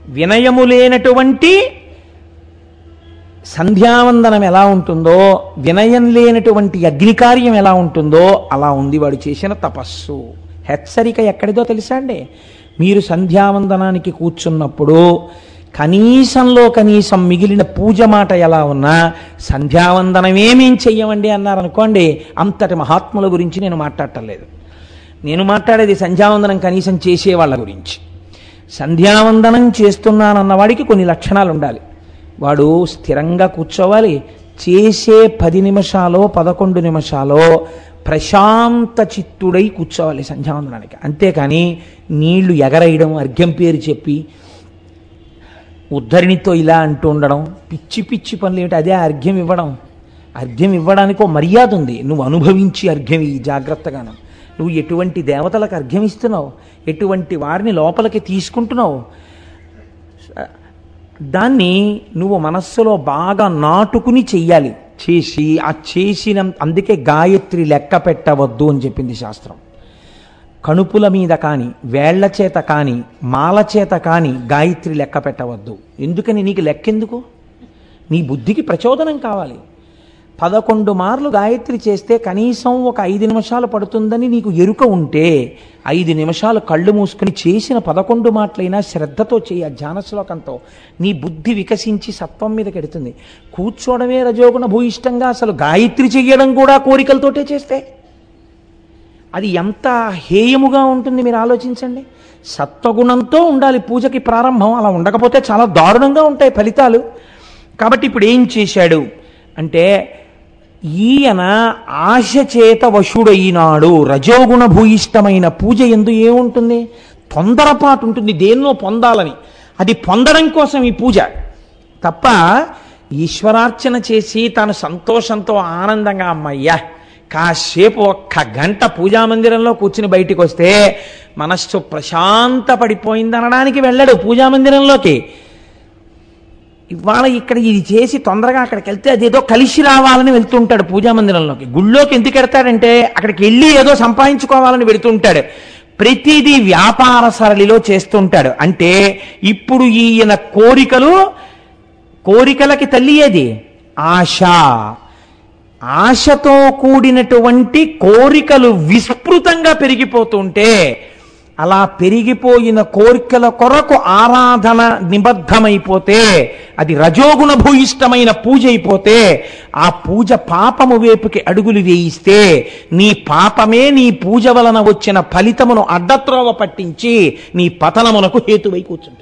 వినయము లేనటువంటి సంధ్యావందనం ఎలా ఉంటుందో, వినయం లేనటువంటి అగ్నికార్యం ఎలా ఉంటుందో అలా ఉంది వాడు చేసిన తపస్సు. హెచ్చరిక ఎక్కడిదో తెలుసా అండి? మీరు సంధ్యావందనానికి కూర్చున్నప్పుడు కనీసంలో కనీసం మిగిలిన పూజ మాట ఎలా ఉన్నా సంధ్యావందనమేమేం చెయ్యమండి అన్నారనుకోండి, అంతటి మహాత్ముల గురించి నేను మాట్లాడటలేదు. నేను మాట్లాడేది సంధ్యావందనం కనీసం చేసేవాళ్ళ గురించి. సంధ్యావందనం చేస్తున్నానన్నవాడికి కొన్ని లక్షణాలు ఉండాలి. వాడు స్థిరంగా కూర్చోవాలి. చేసే 10 నిమిషాలో 11 నిమిషాలో ప్రశాంత చిత్తుడై కూర్చోవాలి సంధ్యావందనానికి. అంతేకాని నీళ్లు ఎగరేయడం, అర్ఘ్యం పేరు చెప్పి ఉద్ధరిణితో ఇలా అంటూ ఉండడం, పిచ్చి పిచ్చి పనులు ఏమిటి? అదే అర్ఘ్యం ఇవ్వడం. అర్ఘ్యం ఇవ్వడానికి ఒక మర్యాద ఉంది. నువ్వు అనుభవించి అర్ఘ్యం ఇయ్యి జాగ్రత్తగాను. నువ్వు ఎటువంటి దేవతలకు అర్ఘ్యం ఇస్తున్నావు, ఎటువంటి వారిని లోపలికి తీసుకుంటున్నావు, దాన్ని నువ్వు మనస్సులో బాగా నాటుకుని చెయ్యాలి. చేసి ఆ చేసిన, అందుకే గాయత్రి లెక్క పెట్టవద్దు అని చెప్పింది శాస్త్రం. కణుపుల మీద కానీ, వేళ్ల చేత కానీ, మాల చేత కానీ గాయత్రి లెక్క పెట్టవద్దు. ఎందుకని? నీకు లెక్కెందుకు? నీ బుద్ధికి ప్రచోదనం కావాలి. 11 మార్లు గాయత్రి చేస్తే కనీసం ఒక 5 నిమిషాలు పడుతుందని నీకు ఎరుక ఉంటే 5 నిమిషాలు కళ్ళు మూసుకుని చేసిన 11 మాటలైనా శ్రద్ధతో చేయ, ధ్యాన శ్లోకంతో నీ బుద్ధి వికసించి సత్వం మీదకి ఎడుతుంది. కూర్చోవడమే రజోగుణ భూయిష్టంగా అసలు గాయత్రి చెయ్యడం కూడా కోరికలతోటే చేస్తే అది ఎంత హేయముగా ఉంటుంది మీరు ఆలోచించండి. సత్వగుణంతో ఉండాలి పూజకి ప్రారంభం. అలా ఉండకపోతే చాలా దారుణంగా ఉంటాయి ఫలితాలు. కాబట్టి ఇప్పుడు ఏం చేశాడు అంటే, ఈయన ఆశ చేత వశుడైనాడు. రజోగుణ భూయిష్టమైన పూజ ఎందు ఏముంటుంది? తొందరపాటు ఉంటుంది, దేన్నో పొందాలని. అది పొందడం కోసం ఈ పూజ తప్ప ఈశ్వరార్చన చేసి తాను సంతోషంతో ఆనందంగా అమ్మయ్యా కాసేపు 1 గంట పూజామందిరంలో కూర్చుని బయటికి వస్తే మనస్సు ప్రశాంత పడిపోయింది అనడానికి వెళ్ళడు పూజామందిరంలోకి. ఇవాళ ఇక్కడ ఇది చేసి తొందరగా అక్కడికి వెళ్తే అదేదో కలిసి రావాలని వెళ్తుంటాడు పూజామందిరంలోకి. గుళ్ళోకి ఎందుకు వెళ్తాడంటే అక్కడికి వెళ్ళి ఏదో సంపాదించుకోవాలని వెళుతుంటాడు. ప్రతిదీ వ్యాపార సరళిలో చేస్తుంటాడు. అంటే ఇప్పుడు ఈయన కోరికలకి తల్లి ఏది? ఆశ. ఆశతో కూడినటువంటి కోరికలు విస్తృతంగా పెరిగిపోతుంటే, అలా పెరిగిపోయిన కోరికల కొరకు ఆరాధన నిబద్ధమైపోతే, అది రజోగుణ భూయిష్టమైన పూజ అయిపోతే, ఆ పూజ పాపము వైపుకి అడుగులు వేయిస్తే నీ పాపమే నీ పూజ వలన వచ్చిన ఫలితమును అడ్డత్రోవ పట్టించి నీ పతనమునకు హేతువై కూర్చుంటుంది.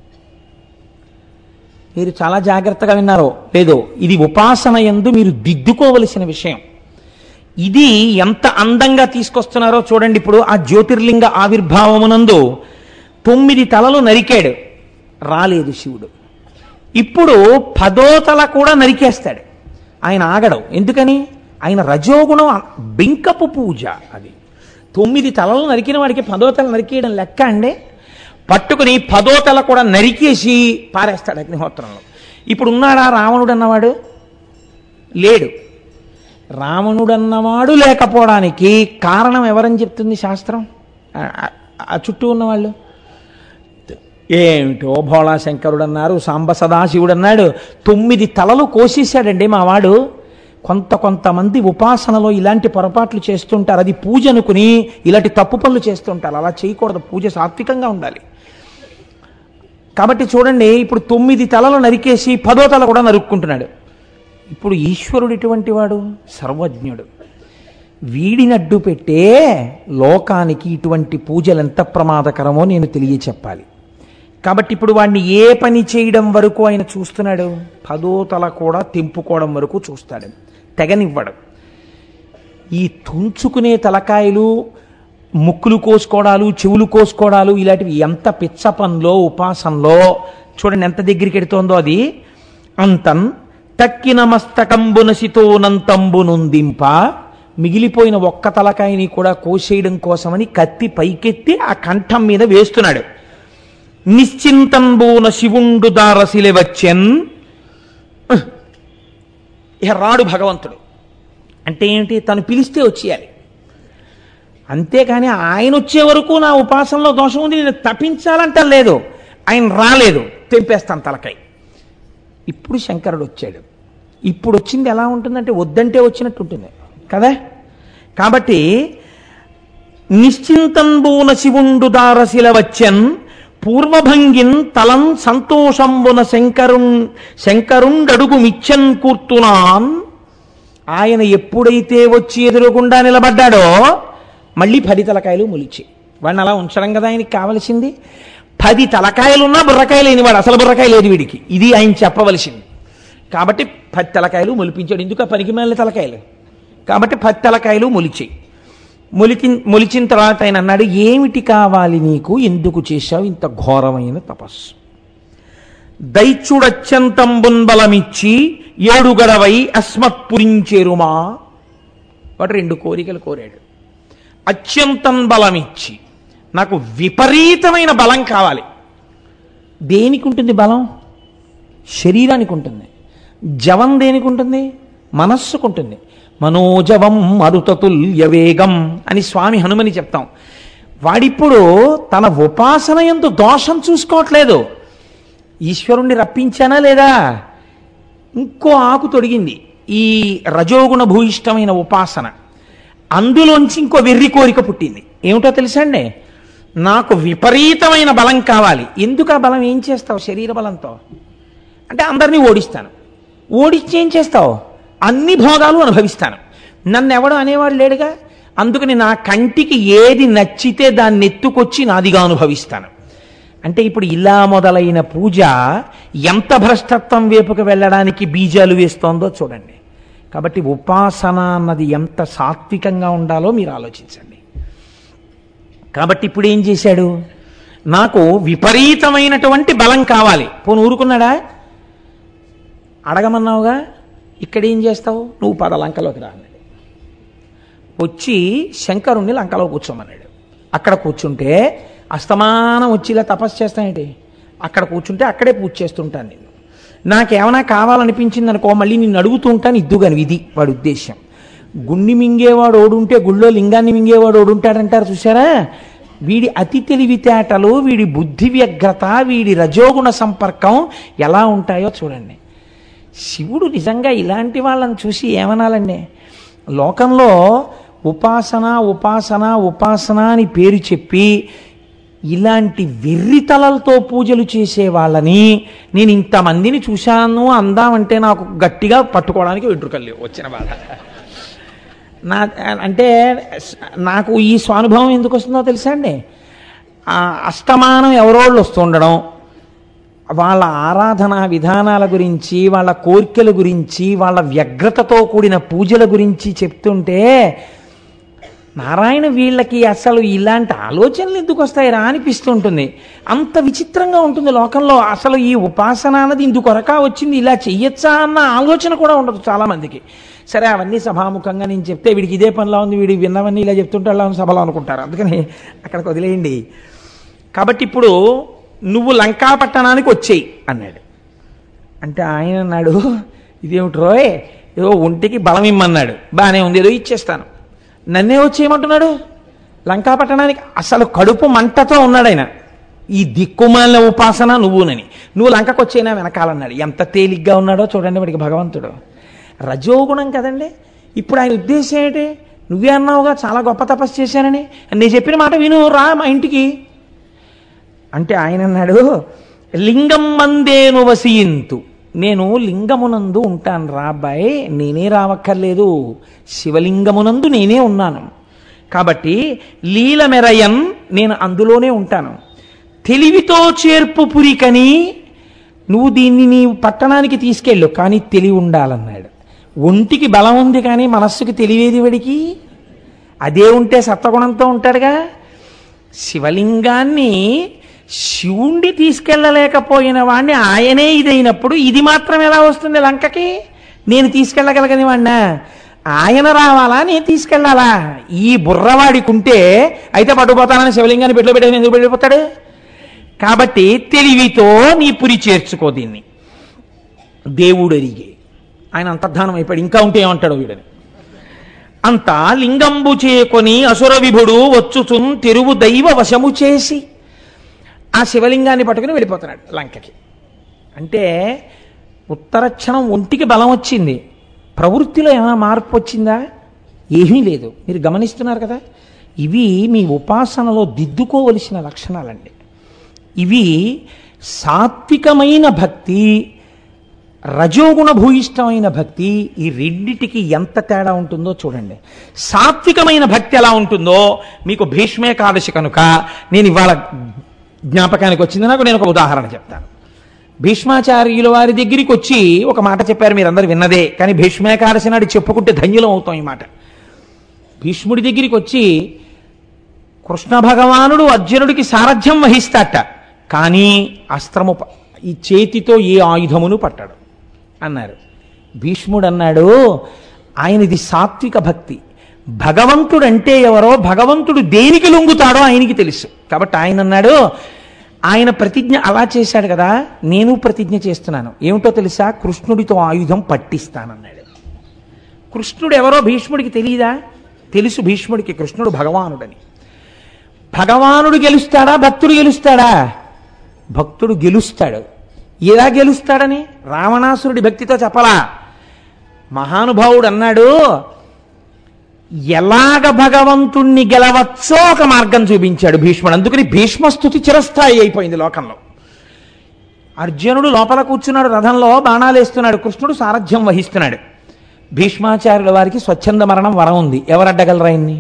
మీరు చాలా జాగ్రత్తగా విన్నారో లేదో, ఇది ఉపాసన యందు మీరు దిద్దుకోవలసిన విషయం. ఇది ఎంత అందంగా తీసుకొస్తున్నారో చూడండి. ఇప్పుడు ఆ జ్యోతిర్లింగ ఆవిర్భావమునందు 9 తలలు నరికాడు, రాలేదు శివుడు. ఇప్పుడు 10వ తల కూడా నరికేస్తాడు. ఆయన ఆగడం ఎందుకని? ఆయన రజోగుణం బెంకపు పూజ. అది 9 తలలు నరికిన వాడికి 10వ తల నరికేయడం లెక్క అండి? పట్టుకుని 10వ తల కూడా నరికేసి పారేస్తాడు అగ్నిహోత్రంలో. ఇప్పుడు ఉన్నాడా రావణుడు అన్నవాడు? లేడు. రావణుడన్నవాడు లేకపోవడానికి కారణం ఎవరని చెప్తుంది శాస్త్రం? ఆ చుట్టూ ఉన్నవాళ్ళు ఏమిటో భోళాశంకరుడు అన్నారు, సాంబ సదాశివుడు అన్నాడు. 9 తలలు కోసేశాడండి మా వాడు. కొంతమంది ఉపాసనలో ఇలాంటి పొరపాట్లు చేస్తుంటారు. అది పూజ అనుకుని ఇలాంటి తప్పు పనులు చేస్తుంటారు. అలా చేయకూడదు. పూజ సాత్వికంగా ఉండాలి. కాబట్టి చూడండి, ఇప్పుడు 9 తలలు నరికేసి 10వ తల కూడా నరుక్కుంటున్నాడు. ఇప్పుడు ఈశ్వరుడు ఎటువంటి వాడు? సర్వజ్ఞుడు. వీడినడ్డు పెట్టే లోకానికి ఇటువంటి పూజలు ఎంత ప్రమాదకరమో నేను తెలియచెప్పాలి. కాబట్టి ఇప్పుడు వాడిని ఏ పని చేయడం వరకు ఆయన చూస్తున్నాడు? 10వ తల కూడా తెంపుకోవడం వరకు చూస్తాడు, తెగనివ్వడు. ఈ తుంచుకునే తలకాయలు, ముక్కులు కోసుకోవడాలు, చెవులు కోసుకోవడాలు, ఇలాంటివి ఎంత పిచ్చ పనిలో ఉపాసనలో చూడండి ఎంత దగ్గరికి ఎడుతోందో అది. అంతం తక్కిన మస్తకంబునసితోనంతంబు నొందింప, మిగిలిపోయిన ఒక్క తలకాయని కూడా కోసేయడం కోసమని కత్తి పైకెత్తి ఆ కంఠం మీద వేస్తున్నాడు. నిశ్చింతంబోన శివుండు దారసిలె వచ్చెన్. ఇహ రాడు భగవంతుడు. అంటే ఏంటి? తను పిలిస్తే వచ్చేయాలి. అంతేకాని ఆయన వచ్చే వరకు నా ఉపాసనలో దోషం ఉంది, నేను తప్పించాలంట లేదు. ఆయన రాలేదు, తెంపేస్తాను తలకాయ. ఇప్పుడు శంకరుడు వచ్చాడు. ఇప్పుడు వచ్చింది ఎలా ఉంటుందంటే వద్దంటే వచ్చినట్టు ఉంటుంది కదా. కాబట్టి నిశ్చింతంబూన శివుండు దారశిల వచ్చెన్ పూర్వభంగిన్ తలం సంతోషంబున శంకరుండడుగు మిచ్చన్ కూర్తునాన్. ఆయన ఎప్పుడైతే వచ్చి ఎదురుగుండా నిలబడ్డాడో మళ్ళీ 10 తలకాయలు మొలిచి. వాడిని అలా ఉంచడం కదా ఆయనకి కావలసింది. 10 తలకాయలున్నా బుర్రకాయ లేనివాడు, అసలు బుర్రకాయ లేదు వీడికి, ఇది ఆయన చెప్పవలసింది. కాబట్టి 10 తలకాయలు మొలిపించాడు. ఎందుకు ఆ పనికి మేళ్ళ తలకాయలు? కాబట్టి 10 తలకాయలు మొలిచాయి. మొలిచిన తర్వాత ఆయన అన్నాడు, ఏమిటి కావాలి నీకు, ఎందుకు చేశావు ఇంత ఘోరమైన తపస్సు? దైత్యుడత్యంతంబున్ బలమిచ్చి 7 గడవై అస్మత్పురించేరుమా. వాడు 2 కోరికలు కోరాడు. అత్యంతం బలమిచ్చి, నాకు విపరీతమైన బలం కావాలి. దేనికి ఉంటుంది బలం? శరీరానికి ఉంటుంది. జవం దేనికి ఉంటుంది? మనస్సుకుంటుంది. మనోజవం మరుతతుల్య వేగం అని స్వామి హనుమని చెప్తాం. వాడిప్పుడు తన ఉపాసన యందు దోషం చూసుకోవట్లేదు. ఈశ్వరుణ్ణి రప్పించానా లేదా? ఇంకో ఆకు తొడిగింది ఈ రజోగుణ భూయిష్టమైన ఉపాసన. అందులోంచి ఇంకో వెర్రి కోరిక పుట్టింది. ఏమిటో తెలుసా అండి? నాకు విపరీతమైన బలం కావాలి. ఎందుకు ఆ బలం? ఏం చేస్తావు శరీర బలంతో? అంటే అందరినీ ఓడిస్తాను. ఓడిచ్చి ఏం చేస్తావు? అన్ని భోగాలు అనుభవిస్తాను. నన్ను ఎవడు అనేవాడు లేడుగా. అందుకని నా కంటికి ఏది నచ్చితే దాన్ని ఎత్తుకొచ్చి నాదిగా అనుభవిస్తాను. అంటే ఇప్పుడు ఇలా మొదలైన పూజ ఎంత భ్రష్టత్వం వైపుకు వెళ్ళడానికి బీజాలు వేస్తోందో చూడండి. కాబట్టి ఉపాసన అన్నది ఎంత సాత్వికంగా ఉండాలో మీరు ఆలోచించండి. కాబట్టి ఇప్పుడు ఏం చేశాడు? నాకు విపరీతమైనటువంటి బలం కావాలి. పోను ఊరుకున్నాడా? అడగమన్నావుగా, ఇక్కడేం చేస్తావు నువ్వు? 10 లంకలోకి రా అన్నాడు. వచ్చి శంకరుణ్ణి లంకలో కూర్చోమన్నాడు. అక్కడ కూర్చుంటే అస్తమానం వచ్చి ఇలా తపస్సు చేస్తానేంటి? అక్కడ కూర్చుంటే అక్కడే పూజ చేస్తుంటాను నేను. నాకేమైనా కావాలనిపించింది అనుకో మళ్ళీ నిన్ను అడుగుతూ ఉంటాను, ఇద్దుగాని. ఇది వాడి ఉద్దేశం. గుండి మింగేవాడు ఓడుంటే గుళ్ళో లింగాన్ని మింగేవాడు ఓడుంటాడంటారు చూసారా? వీడి అతి తెలివితేటలు, వీడి బుద్ధి వ్యగ్రత, వీడి రజోగుణ సంపర్కం ఎలా ఉంటాయో చూడండి. శివుడు నిజంగా ఇలాంటి వాళ్ళని చూసి ఏమనాలండి? లోకంలో ఉపాసన ఉపాసన ఉపాసన అని పేరు చెప్పి ఇలాంటి వెర్రితలలతో పూజలు చేసే వాళ్ళని నేను ఇంతమందిని చూశాను అందామంటే నాకు గట్టిగా పట్టుకోవడానికి వెంట్రుకలు లేవు. వచ్చిన బాధ అంటే నాకు ఈ స్వానుభవం ఎందుకు వస్తుందో తెలుసా అండి? అస్తమానం ఎవరోళ్ళు వస్తుండడం, వాళ్ళ ఆరాధనా విధానాల గురించి, వాళ్ళ కోరికల గురించి, వాళ్ళ వ్యగ్రతతో కూడిన పూజల గురించి చెప్తుంటే నారాయణ వీళ్ళకి అసలు ఇలాంటి ఆలోచనలు ఎందుకు వస్తాయిరా అనిపిస్తుంటుంది. అంత విచిత్రంగా ఉంటుంది లోకంలో. అసలు ఈ ఉపాసన అన్నది ఇందుకొరకా వచ్చింది, ఇలా చెయ్యొచ్చా అన్న ఆలోచన కూడా ఉండదు చాలామందికి. సరే అవన్నీ సభాముఖంగా నేను చెప్తే వీడికి ఇదే పనిలా ఉంది, వీడికి విన్నవన్నీ ఇలా చెప్తుంటే అలా సభలో అనుకుంటారు. అందుకని అక్కడికి వదిలేయండి. కాబట్టి ఇప్పుడు నువ్వు లంకా పట్టణానికి వచ్చేయి అన్నాడు. అంటే ఆయన అన్నాడు, ఇదేమిటి రోయ్, ఏదో ఒంటికి బలం ఇమ్మన్నాడు, బాగానే ఉంది, ఏదో ఇచ్చేస్తాను. నన్నే వచ్చేయమంటున్నాడు లంకా పట్టణానికి. అసలు కడుపు మంటతో ఉన్నాడు ఆయన. ఈ దిక్కుమాలిన ఉపాసన నువ్వునని. నువ్వు లంకకు వచ్చేనా వెనకాలన్నాడు. ఎంత తేలిగ్గా ఉన్నాడో చూడండి వాడికి భగవంతుడు. రజోగుణం కదండి. ఇప్పుడు ఆయన ఉద్దేశం ఏంటి? నువ్వే అన్నావుగా చాలా గొప్ప తపస్సు చేశానని, నేను చెప్పిన మాట విను, రా మా ఇంటికి అంటే ఆయన అన్నాడు, లింగం మందేను వసియింతు, నేను లింగమునందు ఉంటాను రా అబ్బాయి, నేనే రావక్కర్లేదు, శివలింగమునందు నేనే ఉన్నాను. కాబట్టి లీల మెరయన్, నేను అందులోనే ఉంటాను. తెలివితో చేర్పు పురికని, నువ్వు దీన్ని నీ పట్టణానికి తీసుకెళ్ళు, కానీ తెలివి ఉండాలన్నాడు. ఒంటికి బలం ఉంది కానీ మనస్సుకి తెలివేది వాడికి. అదే ఉంటే సత్వగుణంతో ఉంటాడుగా. శివలింగాన్ని శివుణ్ణి తీసుకెళ్ళలేకపోయిన వాడిని ఆయనే ఇదైనప్పుడు ఇది మాత్రం ఎలా వస్తుంది లంకకి? నేను తీసుకెళ్ళగలగని వాడినా? ఆయన రావాలా నేను తీసుకెళ్ళాలా? ఈ బుర్రవాడికి ఉంటే అయితే పట్టుకుపోతానని శివలింగాన్ని పెట్టులో పెట్టని ఎందుకు పెట్టిపోతాడు? కాబట్టి తెలివితో నీ పురి చేర్చుకో దీన్ని. దేవుడు అడిగే ఆయన అంతర్ధానం అయిపోయాడు. ఇంకా ఉంటే ఏమంటాడు వీడని. అంతా లింగంబు చేకొని అసుర విభుడు వచ్చుచున్ తెరువు దైవ వశము చేసి, ఆ శివలింగాన్ని పట్టుకుని వెళ్ళిపోతున్నాడు లంకకి. అంటే ఉత్తరక్షణం ఒంటికి బలం వచ్చింది, ప్రవృత్తిలో ఏమైనా మార్పు వచ్చిందా? ఏమీ లేదు. మీరు గమనిస్తున్నారు కదా, ఇవి మీ ఉపాసనలో దిద్దుకోవలసిన లక్షణాలండి. ఇవి సాత్వికమైన భక్తి, రజోగుణ భూయిష్టమైన భక్తి, ఈ రెండిటికి ఎంత తేడా ఉంటుందో చూడండి. సాత్వికమైన భక్తి ఎలా ఉంటుందో మీకు భీష్మేకాదశి కనుక నేను ఇవాళ జ్ఞాపకానికి వచ్చింది. నేను ఒక ఉదాహరణ చెప్తాను. భీష్మాచార్యుల వారి దగ్గరికి వచ్చి ఒక మాట చెప్పారు, మీరందరూ విన్నదే, కానీ భీష్మేకాదశి నాడు చెప్పుకుంటే ధన్యులం అవుతాం. ఈ మాట భీష్ముడి దగ్గరికి వచ్చి కృష్ణ భగవానుడు అర్జునుడికి సారథ్యం వహిస్తాట, కానీ అస్త్రము ఈ చేతితో ఏ ఆయుధమును పట్టాడు అన్నారు. భీష్ముడు అన్నాడు, ఆయనది సాత్విక భక్తి. భగవంతుడు అంటే ఎవరో, భగవంతుడు దేనికి లొంగుతాడో ఆయనకి తెలుసు. కాబట్టి ఆయన అన్నాడు, ఆయన ప్రతిజ్ఞ అలా చేశాడు కదా, నేను ప్రతిజ్ఞ చేస్తున్నాను. ఏమిటో తెలుసా? కృష్ణుడితో ఆయుధం పట్టిస్తానన్నాడు. కృష్ణుడు ఎవరో భీష్ముడికి తెలియదా? తెలుసు భీష్ముడికి కృష్ణుడు భగవానుడని. భగవానుడు గెలుస్తాడా? భక్తుడు గెలుస్తాడా? భక్తుడు గెలుస్తాడు. ఎలా గెలుస్తాడని రావణాసురుడి భక్తితో చెప్పలా. మహానుభావుడు అన్నాడు, ఎలాగ భగవంతుణ్ణి గెలవచ్చో ఒక మార్గం చూపించాడు భీష్ముడు. అందుకని భీష్మస్తుతి చిరస్థాయి అయిపోయింది లోకంలో. అర్జునుడు లోపల కూర్చున్నాడు, రథంలో బాణాలు వేస్తున్నాడు, కృష్ణుడు సారథ్యం వహిస్తున్నాడు. భీష్మాచార్యుల వారికి స్వచ్ఛంద మరణం వరం ఉంది. ఎవరు అడ్డగలరా ఆయన్ని?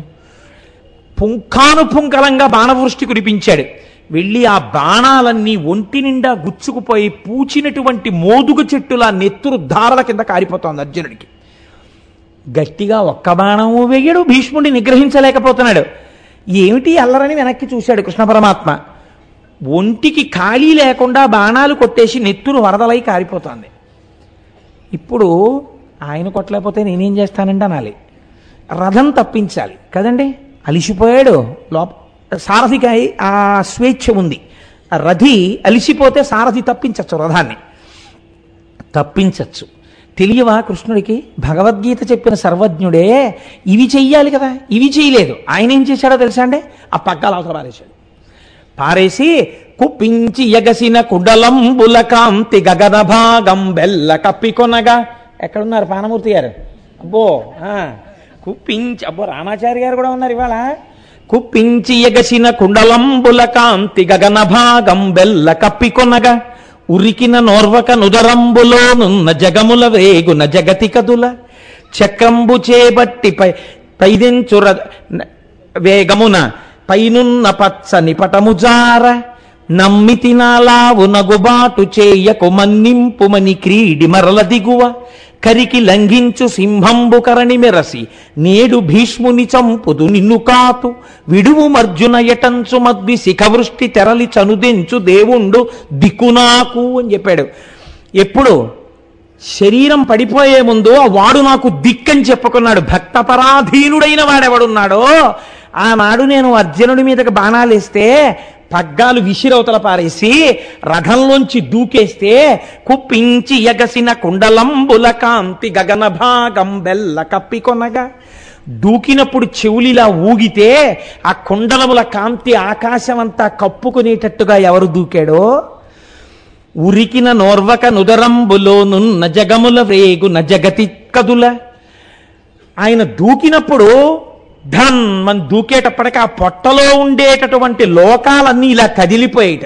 పుంఖానుపుంఖలంగా బాణవృష్టి కురిపించాడు. వెళ్ళి ఆ బాణాలన్నీ ఒంటి నిండా గుచ్చుకుపోయి పూచినటువంటి మోదుగ చెట్టులా నెత్తురు ధారల కింద కారిపోతోంది అర్జునుడికి. గట్టిగా ఒక్క బాణము వేయడు, భీష్ముడిని నిగ్రహించలేకపోతున్నాడు. ఏమిటి అల్లరని వెనక్కి చూశాడు కృష్ణ పరమాత్మ. ఒంటికి ఖాళీ లేకుండా బాణాలు కొట్టేసి నెత్తురు వరదలై కారిపోతోంది. ఇప్పుడు ఆయన కొట్టలేకపోతే నేనేం చేస్తానంటే అనాలి. రథం తప్పించాలి కదండి, అలిసిపోయాడు. సారథికి ఆ స్వేచ్ఛ ఉంది. ఆ రథి అలిసిపోతే సారథి తప్పించచ్చు, రథాన్ని తప్పించచ్చు. తెలియవా కృష్ణుడికి? భగవద్గీత చెప్పిన సర్వజ్ఞుడే ఇవి చెయ్యాలి కదా, ఇవి చేయలేదు. ఆయన ఏం చేశాడో తెలుసా అండి? ఆ పగ్గాలు అవతల పారేశాడు. పారేసి కుప్పించి ఎగసిన కుడలంబుల కాంతి గగన భాగం బెల్ల కప్పికొనగా. ఎక్కడున్నారు పానమూర్తి గారు? అబ్బో కుప్పించి, అబ్బో రామాచారి గారు కూడా ఉన్నారు ఇవాళ. కుప్పించి ఎగసిన కుండలంబుల కాంతి గగన భాగం బెల్ల కప్పికొనగా ఉరికిన నోర్వక నుదరంబులోనున్న జగముల వేగున జగతి కదుల చక్రంబు చేబట్టి పైదెంచుర వేగమున పైనున్న పచ్చని పటముజార నమ్మితి నాలావు నగుబాటు చేయకు మన్నింపుమని క్రీడి మరల దిగువ కరికి లంఘించు సింహంబు కరణి మెరసి నేడు భీష్ముని చంపుదు నిన్ను కాతు విడువు మర్జున ఎటంచు మద్వి శిఖవృష్టి తెరలి చనుదెంచు దేవుండు దిక్కునాకు అని చెప్పాడు. ఎప్పుడు శరీరం పడిపోయే ముందు వాడు నాకు దిక్కని చెప్పుకున్నాడు. భక్తపరాధీనుడైన వాడెవడున్నాడో ఆనాడు నేను అర్జునుడి మీదకి బాణాలేస్తే పగ్గాలు విసిరవతల పారేసి రథంలోంచి దూకేస్తే కుప్పించి ఎగసిన కుండలంబుల కాంతి గగన భాగం బెల్ల కప్పికొనగా దూకినప్పుడు చెవులిలా ఊగితే ఆ కుండలముల కాంతి ఆకాశమంతా కప్పుకునేటట్టుగా ఎవరు దూకాడో ఉరికిన నోర్వక నుదరంబులోనున్న జగముల వేగున జగతి కదుల. ఆయన దూకినప్పుడు ధన్ మన దూకేటప్పటికి ఆ పొట్టలో ఉండేటటువంటి లోకాలన్నీ ఇలా కదిలిపోయేట,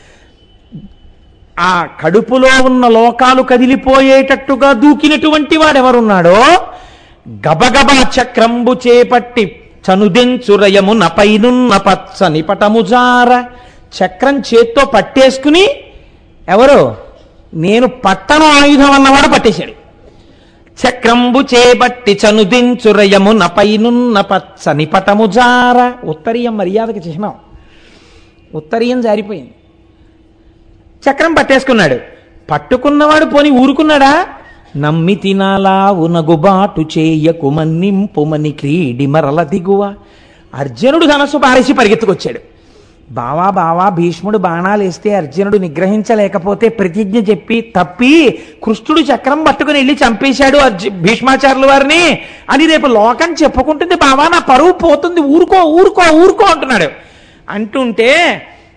ఆ కడుపులో ఉన్న లోకాలు కదిలిపోయేటట్టుగా దూకినటువంటి వాడెవరున్నాడో గబగబా చక్రంబు చేపట్టి చనుదెంచురయమున పైనున్న పచ్చని పటముజార. చక్రం చేత్తో పట్టేసుకుని ఎవరు? నేను పట్టణ ఆయుధం అన్నవాడు పట్టేశాడు. చక్రంబు చేబట్టి చనుదించురయమున పైనున్న పచ్చని పటముజార. ఉత్తరీయం మర్యాదకి చిహ్నం. ఉత్తరీయం జారిపోయింది. చక్రం పట్టేసుకున్నాడు. పట్టుకున్నవాడు పోని ఊరుకున్నాడా? నమ్మి తినాలా ఉనగుబాటు చేయకు మన్నింపుమని క్రీడి మరల దిగువ. అర్జునుడు ధనస్సు పారేసి పరిగెత్తుకొచ్చాడు. బావా భీష్ముడు బాణాలు వేస్తే అర్జునుడు నిగ్రహించలేకపోతే ప్రతిజ్ఞ చెప్పి తప్పి కృష్ణుడు చక్రం పట్టుకుని వెళ్ళి చంపేశాడు భీష్మాచార్యుల వారిని అని రేపు లోకం చెప్పుకుంటుంది. బావా నా పరువు పోతుంది, ఊరుకో ఊరుకో ఊరుకో అంటున్నాడు. అంటుంటే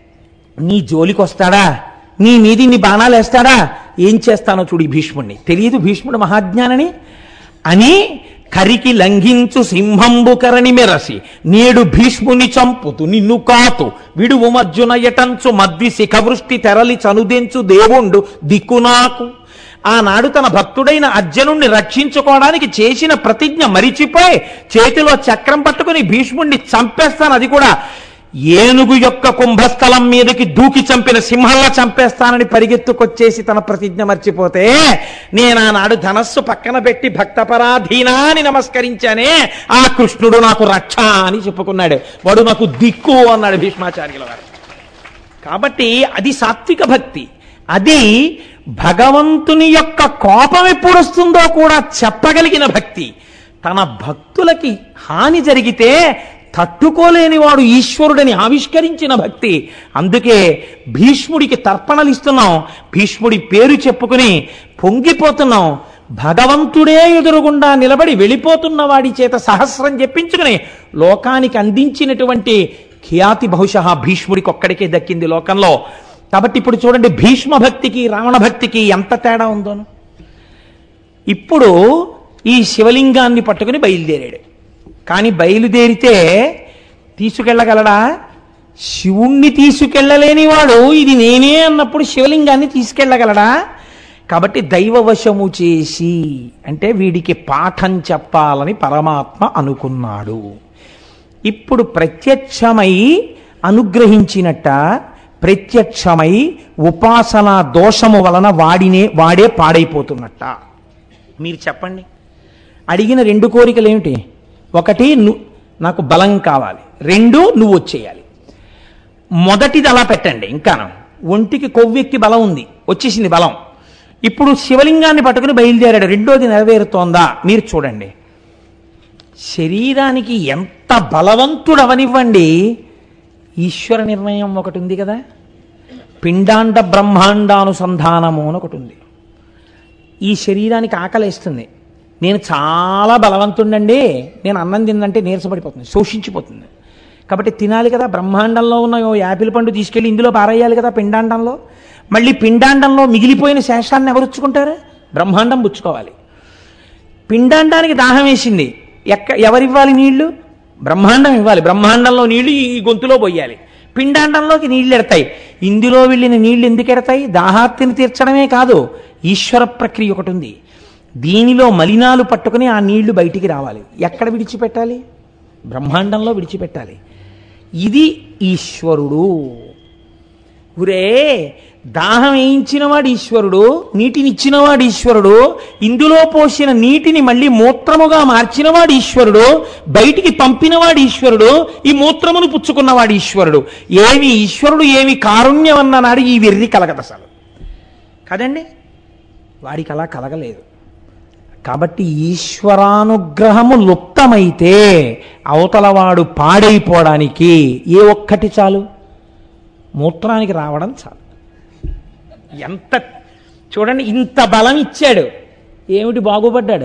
నీ జోలికి వస్తాడా, నీ మీది నీ బాణాలు వేస్తాడా, ఏం చేస్తానో చూడు ఈ భీష్ముడిని. తెలియదు భీష్ముడు మహాజ్ఞానని అని కరికి లంఘించు సింహంబు కరణి మెరసి నేడు భీష్ముని చంపుతు నిన్ను కాతు విడువు మజ్జున ఎటంచు మద్వి శిఖవృష్టి తెరలి చనుదెంచు దేవుండు దిక్కు నాకు. ఆనాడు తన భక్తుడైన అర్జునుణ్ణి రక్షించుకోవడానికి చేసిన ప్రతిజ్ఞ మరిచిపోయి చేతిలో చక్రం పట్టుకుని భీష్ముణ్ణి చంపేస్తాను, అది కూడా ఏనుగు యొక్క కుంభస్థలం మీదకి దూకి చంపిన సింహంలా చంపేస్తానని పరిగెత్తుకొచ్చేసి తన ప్రతిజ్ఞ మర్చిపోతే, నేను ఆనాడు ధనస్సు పక్కన పెట్టి భక్తపరాధీనాన్ని నమస్కరించానే, ఆ కృష్ణుడు నాకు రక్ష అని చెప్పుకున్నాడు, వాడు నాకు దిక్కు అన్నాడు భీష్మాచార్యుల వారు. కాబట్టి అది సాత్విక భక్తి. అది భగవంతుని యొక్క కోపం ఎప్పుడు వస్తుందో కూడా చెప్పగలిగిన భక్తి. తన భక్తులకి హాని జరిగితే తట్టుకోలేని వాడు ఈశ్వరుడని ఆవిష్కరించిన భక్తి. అందుకే భీష్ముడికి తర్పణలు ఇస్తున్నాం, భీష్ముడి పేరు చెప్పుకుని పొంగిపోతున్నాం. భగవంతుడే ఎదురుగుండా నిలబడి వెళ్ళిపోతున్న వాడి చేత సహస్రం చెప్పించుకుని లోకానికి అందించినటువంటి ఖ్యాతి బహుశಃ భీష్ముడికి ఒక్కడికే దక్కింది లోకంలో. కాబట్టి ఇప్పుడు చూడండి భీష్మ భక్తికి రావణ భక్తికి ఎంత తేడా ఉందోను. ఇప్పుడు ఈ శివలింగాన్ని పట్టుకుని బయలుదేరాడు. కానీ బయలుదేరితే తీసుకెళ్ళగలడా? శివుణ్ణి తీసుకెళ్ళలేని వాడు ఇది నేనే అన్నప్పుడు శివలింగాన్ని తీసుకెళ్ళగలడా? కాబట్టి దైవవశము చేసి అంటే వీడికి పాఠం చెప్పాలని పరమాత్మ అనుకున్నాడు. ఇప్పుడు ప్రత్యక్షమై అనుగ్రహించినట్ట, ప్రత్యక్షమై ఉపాసనా దోషము వలన వాడే పాడైపోతున్నట్ట. మీరు చెప్పండి. అడిగిన రెండు కోరికలు ఏమిటి? ఒకటి నాకు బలం కావాలి, రెండు నువ్వు వచ్చేయాలి. మొదటిది అలా పెట్టండి. ఇంకా ఒంటికి కొవ్వెక్కి బలం ఉంది, వచ్చేసింది బలం. ఇప్పుడు శివలింగాన్ని పట్టుకుని బయలుదేరాడు, రెండోది నెరవేరుతోందా? మీరు చూడండి. శరీరానికి ఎంత బలవంతుడవనివ్వండి, ఈశ్వర నిర్ణయం ఒకటి ఉంది కదా, పిండాండ బ్రహ్మాండానుసంధానము అని ఒకటి ఉంది. ఈ శరీరానికి ఆకలేస్తుంది, నేను చాలా బలవంతుండండి, నేను అన్నం తిందంటే నీరసపడిపోతుంది, శోషించిపోతుంది, కాబట్టి తినాలి కదా. బ్రహ్మాండంలో ఉన్న యాపిల్ పండు తీసుకెళ్ళి ఇందులో పారేయాలి కదా పిండాండంలో. మళ్ళీ పిండాండంలో మిగిలిపోయిన శేషాన్ని ఎవరుచ్చుకుంటారు? బ్రహ్మాండం పుచ్చుకోవాలి. పిండాండానికి దాహం వేసింది, ఎవరివ్వాలి నీళ్లు? బ్రహ్మాండం ఇవ్వాలి. బ్రహ్మాండంలో నీళ్లు ఈ గొంతులో పోయాలి, పిండాండంలోకి నీళ్లు ఎడతాయి. ఇందులో వెళ్ళిన నీళ్లు ఎందుకు ఎడతాయి? దాహార్తిని తీర్చడమే కాదు, ఈశ్వర ప్రక్రియ ఒకటి ఉంది. దీనిలో మలినాలు పట్టుకుని ఆ నీళ్లు బయటికి రావాలి. ఎక్కడ విడిచిపెట్టాలి? బ్రహ్మాండంలో విడిచిపెట్టాలి. ఇది ఈశ్వరుడు. ఉరే, దాహం వేయించినవాడు ఈశ్వరుడు, నీటినిచ్చినవాడు ఈశ్వరుడు, ఇందులో పోసిన నీటిని మళ్ళీ మూత్రముగా మార్చినవాడు ఈశ్వరుడు, బయటికి పంపినవాడు ఈశ్వరుడు, ఈ మూత్రమును పుచ్చుకున్నవాడు ఈశ్వరుడు. ఏమి ఈశ్వరుడు, ఏమి కారుణ్యం అన్ననాడు ఈ వెర్రి కలగదు అసలు కదండి. వాడికి అలా కలగలేదు. కాబట్టి ఈశ్వరానుగ్రహము లుప్తమైతే అవతలవాడు పాడైపోవడానికి ఏ ఒక్కటి చాలు? మూత్రానికి రావడం చాలు. ఎంత చూడండి, ఇంత బలం ఇచ్చాడు, ఏమిటి బాగుపడ్డాడు?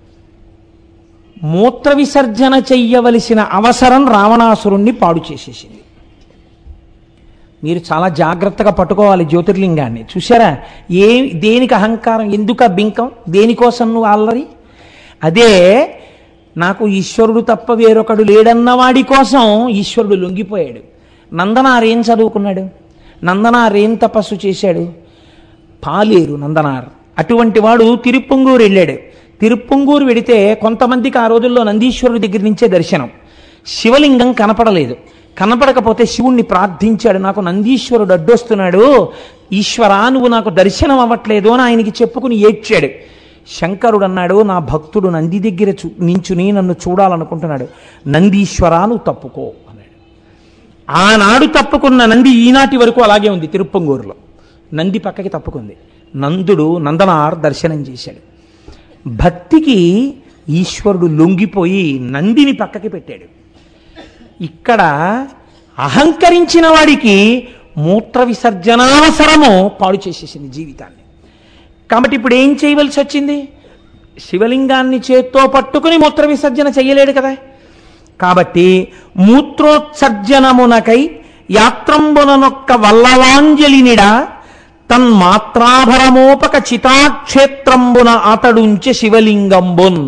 మూత్ర విసర్జన చెయ్యవలసిన అవసరం రావణాసురుణ్ణి పాడు చేసేసింది. మీరు చాలా జాగ్రత్తగా పట్టుకోవాలి జ్యోతిర్లింగాన్ని. చూసారా దేనికి అహంకారం, ఎందుకు బింకం, దేనికోసం నువ్వు అల్లరి? అదే నాకు ఈశ్వరుడు తప్ప వేరొకడు లేడన్నవాడి కోసం ఈశ్వరుడు లొంగిపోయాడు. నందనార్ ఏం చదువుకున్నాడు? నందనార్ ఏం తపస్సు చేశాడు? పాలేరు నందనార్. అటువంటి వాడు తిరుప్పంగూరు వెళ్ళాడు. తిరుప్పంగూరు వెడితే కొంతమందికి ఆ రోజుల్లో నందీశ్వరుడి దగ్గర నుంచే దర్శనం. శివలింగం కనపడలేదు. కనపడకపోతే శివుణ్ణి ప్రార్థించాడు, నాకు నందీశ్వరుడు అడ్డొస్తున్నాడు, ఈశ్వరా నువ్వు నాకు దర్శనం అవ్వట్లేదు అని ఆయనకి చెప్పుకుని ఏడ్చాడు. శంకరుడు అన్నాడు, నా భక్తుడు నంది దగ్గర నించుని నన్ను చూడాలనుకుంటున్నాడు, నందీశ్వరా నువ్వు తప్పుకో అన్నాడు. ఆనాడు తప్పుకున్న నంది ఈనాటి వరకు అలాగే ఉంది. తిరుప్పంగూరులో నంది పక్కకి తప్పుకుంది. నందనార్ దర్శనం చేశాడు. భక్తికి ఈశ్వరుడు లొంగిపోయి నందిని పక్కకి పెట్టాడు. ఇక్కడ అహంకరించిన వాడికి మూత్ర విసర్జనావసరము పాడు చేసేసింది జీవితాన్ని. కాబట్టి ఇప్పుడు ఏం చేయవలసి వచ్చింది? శివలింగాన్ని చేత్తో పట్టుకుని మూత్ర విసర్జన చెయ్యలేడు కదా. కాబట్టి మూత్రోత్సర్జనమునకై యాత్రంబుననొక్క వల్లవాంజలినిడ తన్మాత్రాభరమోపక చితాక్షేత్రంబున అతడుంచె శివలింగంబున్.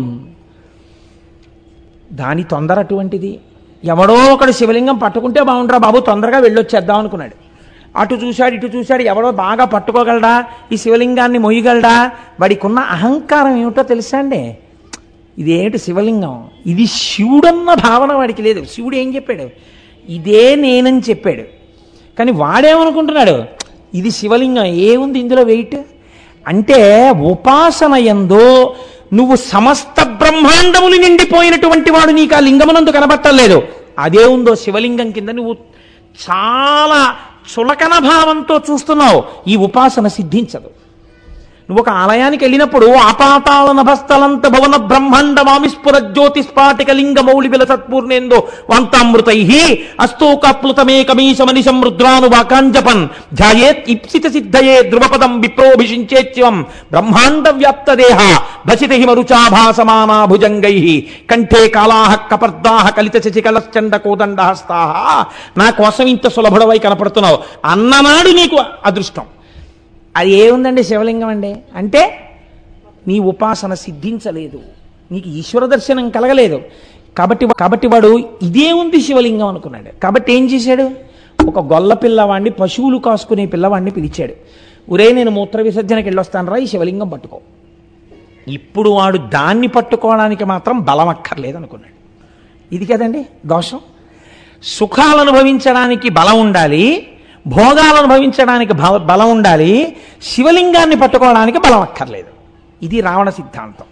దాని తొందర అటువంటిది. ఎవడో ఒకడు శివలింగం పట్టుకుంటే బాగుంటారా బాబు, తొందరగా వెళ్ళొచ్చేద్దాం అనుకున్నాడు. అటు చూశాడు ఇటు చూశాడు, ఎవడో బాగా పట్టుకోగలడా, ఈ శివలింగాన్ని మొయ్యగలడా? వాడికి ఉన్న అహంకారం ఏమిటో తెలుసా అండి? ఇదేమిటి శివలింగం, ఇది శివుడన్న భావన వాడికి లేదు. శివుడు ఏం చెప్పాడు? ఇదే నేనని చెప్పాడు. కానీ వాడేమనుకుంటున్నాడు? ఇది శివలింగం, ఏముంది ఇందులో వెయిట్ అంటే? ఉపాసన యందు నువ్వు సమస్త బ్రహ్మాండములు నిండిపోయినటువంటి వాడు నీకు ఆ లింగమునందు కనబట్టలేదు. అదే ఉందో శివలింగం కింద నువ్వు చాలా చులకన భావంతో చూస్తున్నావు. ఈ ఉపాసన సిద్ధించదు. నువ్వు ఒక ఆలయానికి వెళ్ళినప్పుడు ఆపాతాళ నభస్థలంత భవన బ్రహ్మాండ మామిస్ఫుర జ్యోతిస్పాటిక లింగ మౌళి విల సత్పూర్ణేందో వాంతామృతై అస్తోకప్లుతమేకమీశమనిశం రుద్రానువాకాంజపన్ ధ్యాయేత్ ఇప్సిత సిద్ధయే ధ్రువపదం విప్రోభిషించేత్యం బ్రహ్మాండ వ్యాప్త దేహ భసిత హిమరుచాభాసమానా భుజంగై కంఠే కాళాహ కపర్దాహ కలిత శశికలశ్చండ కోదండహస్తాహ. నా కోసం ఇంత సులభుడవై కనపడుతున్నావు అన్ననాడు నీకు అదృష్టం. అది ఏముందండి శివలింగం అండి అంటే నీ ఉపాసన సిద్ధించలేదు, నీకు ఈశ్వర దర్శనం కలగలేదు. కాబట్టి వాడు ఇదే ఉంది శివలింగం అనుకున్నాడు. కాబట్టి ఏం చేశాడు? ఒక గొల్ల పిల్లవాడిని, పశువులు కాసుకునే పిల్లవాడిని పిలిచాడు. ఒరే, నేను మూత్ర విసర్జనకి వెళ్ళొస్తాను రా, ఈ శివలింగం పట్టుకో. ఇప్పుడు వాడు దాన్ని పట్టుకోవడానికి మాత్రం బలం అక్కర్లేదు అనుకున్నాడు. ఇది కదండి దోషం. సుఖాలు అనుభవించడానికి బలం ఉండాలి, భోగాలు అనుభవించడానికి బలం ఉండాలి, శివలింగాన్ని పట్టుకోవడానికి బలం అక్కర్లేదు. ఇది రావణ సిద్ధాంతం.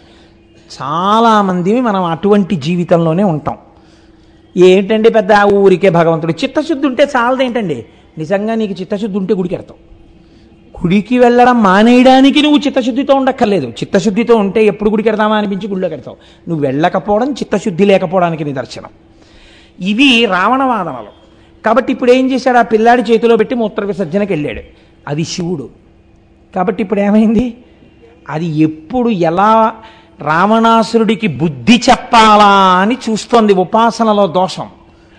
చాలామంది మనం అటువంటి జీవితంలోనే ఉంటాం. ఏంటండి పెద్ద ఊరికే భగవంతుడు, చిత్తశుద్ధి ఉంటే చాలదేంటండి? నిజంగా నీకు చిత్తశుద్ధి ఉంటే గుడికి వెళ్తావు. గుడికి వెళ్ళడం మానేయడానికి నువ్వు చిత్తశుద్ధితో ఉండక్కర్లేదు. చిత్తశుద్ధితో ఉంటే ఎప్పుడు గుడికి వెళ్దామా అనిపించి గుడిలోకి వెళ్తావు. నువ్వు వెళ్ళకపోవడం చిత్తశుద్ధి లేకపోవడానికి నిదర్శనం. ఇవి రావణవాదనలు. కాబట్టి ఇప్పుడు ఏం చేశాడు? ఆ పిల్లాడి చేతిలో పెట్టి మూత్ర విసర్జనకి వెళ్ళాడు. అది శివుడు. కాబట్టి ఇప్పుడు ఏమైంది? అది ఎప్పుడు ఎలా రావణాసురుడికి బుద్ధి చెప్పాలా అని చూస్తోంది. ఉపాసనలో దోషం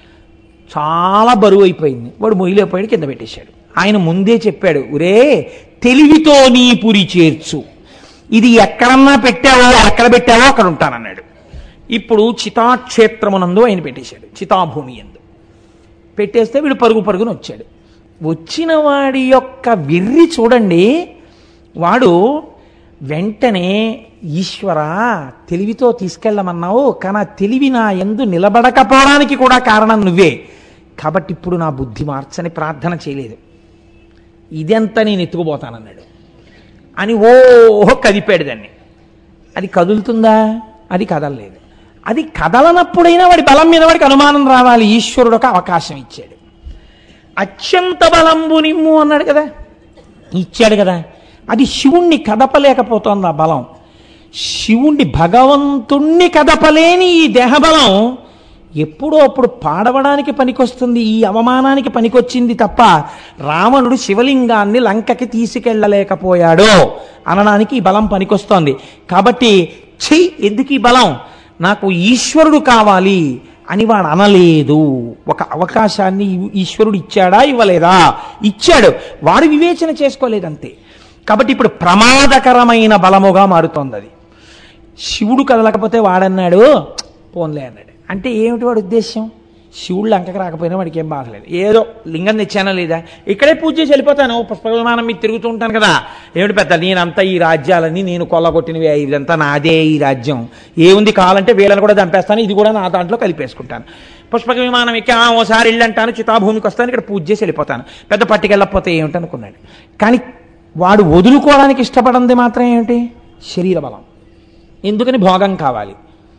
చాలా బరువు అయిపోయింది. వాడు మొయ్యలేకపోయాడు, కింద పెట్టేశాడు. ఆయన ముందే చెప్పాడు, ఒరే తెలివితో నీ పురి చేర్చు, ఇది ఎక్కడన్నా పెట్టావో ఎక్కడ పెట్టావో అక్కడ ఉంటానన్నాడు. ఇప్పుడు చితాక్షేత్రమునందు ఆయన పెట్టేశాడు. చితాభూమి యందు పెట్టేస్తే వీడు పరుగున వచ్చాడు. వచ్చిన వాడి యొక్క వెర్రి చూడండి. వాడు వెంటనే, ఈశ్వర తెలివితో తీసుకెళ్ళమన్నావు, కానీ ఆ తెలివి నా యందు నిలబడకపోవడానికి కూడా కారణం నువ్వే. కాబట్టి ఇప్పుడు నా బుద్ధి మార్చని ప్రార్థన చేయలేదు, ఇదంతా నేను ఎత్తుకుపోతానన్నాడు అని ఓహో కదిపాడు దాన్ని. అది కదులుతుందా? అది కదలలేదు. అది కదలనప్పుడైనా వాడి బలం మీద వాడికి అనుమానం రావాలి. ఈశ్వరుడు ఒక అవకాశం ఇచ్చాడు. అత్యంత బలంబు నిమ్ము అన్నాడు కదా, ఇచ్చాడు కదా. అది శివుణ్ణి కదపలేకపోతోంది. ఆ బలం శివుణ్ణి, భగవంతుణ్ణి కదపలేని ఈ దేహబలం ఎప్పుడో అప్పుడు పాడవడానికి పనికొస్తుంది, ఈ అవమానానికి పనికొచ్చింది తప్ప రావణుడు శివలింగాన్ని లంకకి తీసుకెళ్ళలేకపోయాడు అనడానికి ఈ బలం పనికొస్తోంది. కాబట్టి ఎందుకు ఈ బలం, నాకు ఈశ్వరుడు కావాలి అని వాడు అనలేదు. ఒక అవకాశాన్ని ఈశ్వరుడు ఇచ్చాడా ఇవ్వలేదా? ఇచ్చాడు. వాడు వివేచన చేసుకోలేదంతే. కాబట్టి ఇప్పుడు ప్రమాదకరమైన బలముగా మారుతోంది అది. శివుడు కదలకపోతే వాడన్నాడు పోన్లే అన్నాడు. అంటే ఏమిటి వాడి ఉద్దేశం? శివుడు లంకకు రాకపోయినా వాడికి ఏం బాధలేదు. ఏదో లింగం తెచ్చానా లేదా, ఇక్కడే పూజ చేసి వెళ్ళిపోతాను, పుష్పక విమానం మీద తిరుగుతూ ఉంటాను కదా, ఏమిటి పెద్ద నేనంతా ఈ రాజ్యాలని నేను కొల్లగొట్టినవి, ఇదంతా నాదే ఈ రాజ్యం, ఏముంది కావాలంటే వీళ్ళని కూడా చంపేస్తాను, ఇది కూడా నా దాంట్లో కలిపేసుకుంటాను, పుష్పక విమానం ఎక్కి ఓసారి ఇల్లంటాను, చితాభూమికి వస్తాను, ఇక్కడ పూజ చేసి వెళ్ళిపోతాను, పెద్ద పట్టుకెళ్ళకపోతే ఏమిటనుకున్నాడు. కానీ వాడు వదులుకోవడానికి ఇష్టపడింది మాత్రం ఏమిటి? శరీర బలం. ఎందుకని? భోగం కావాలి.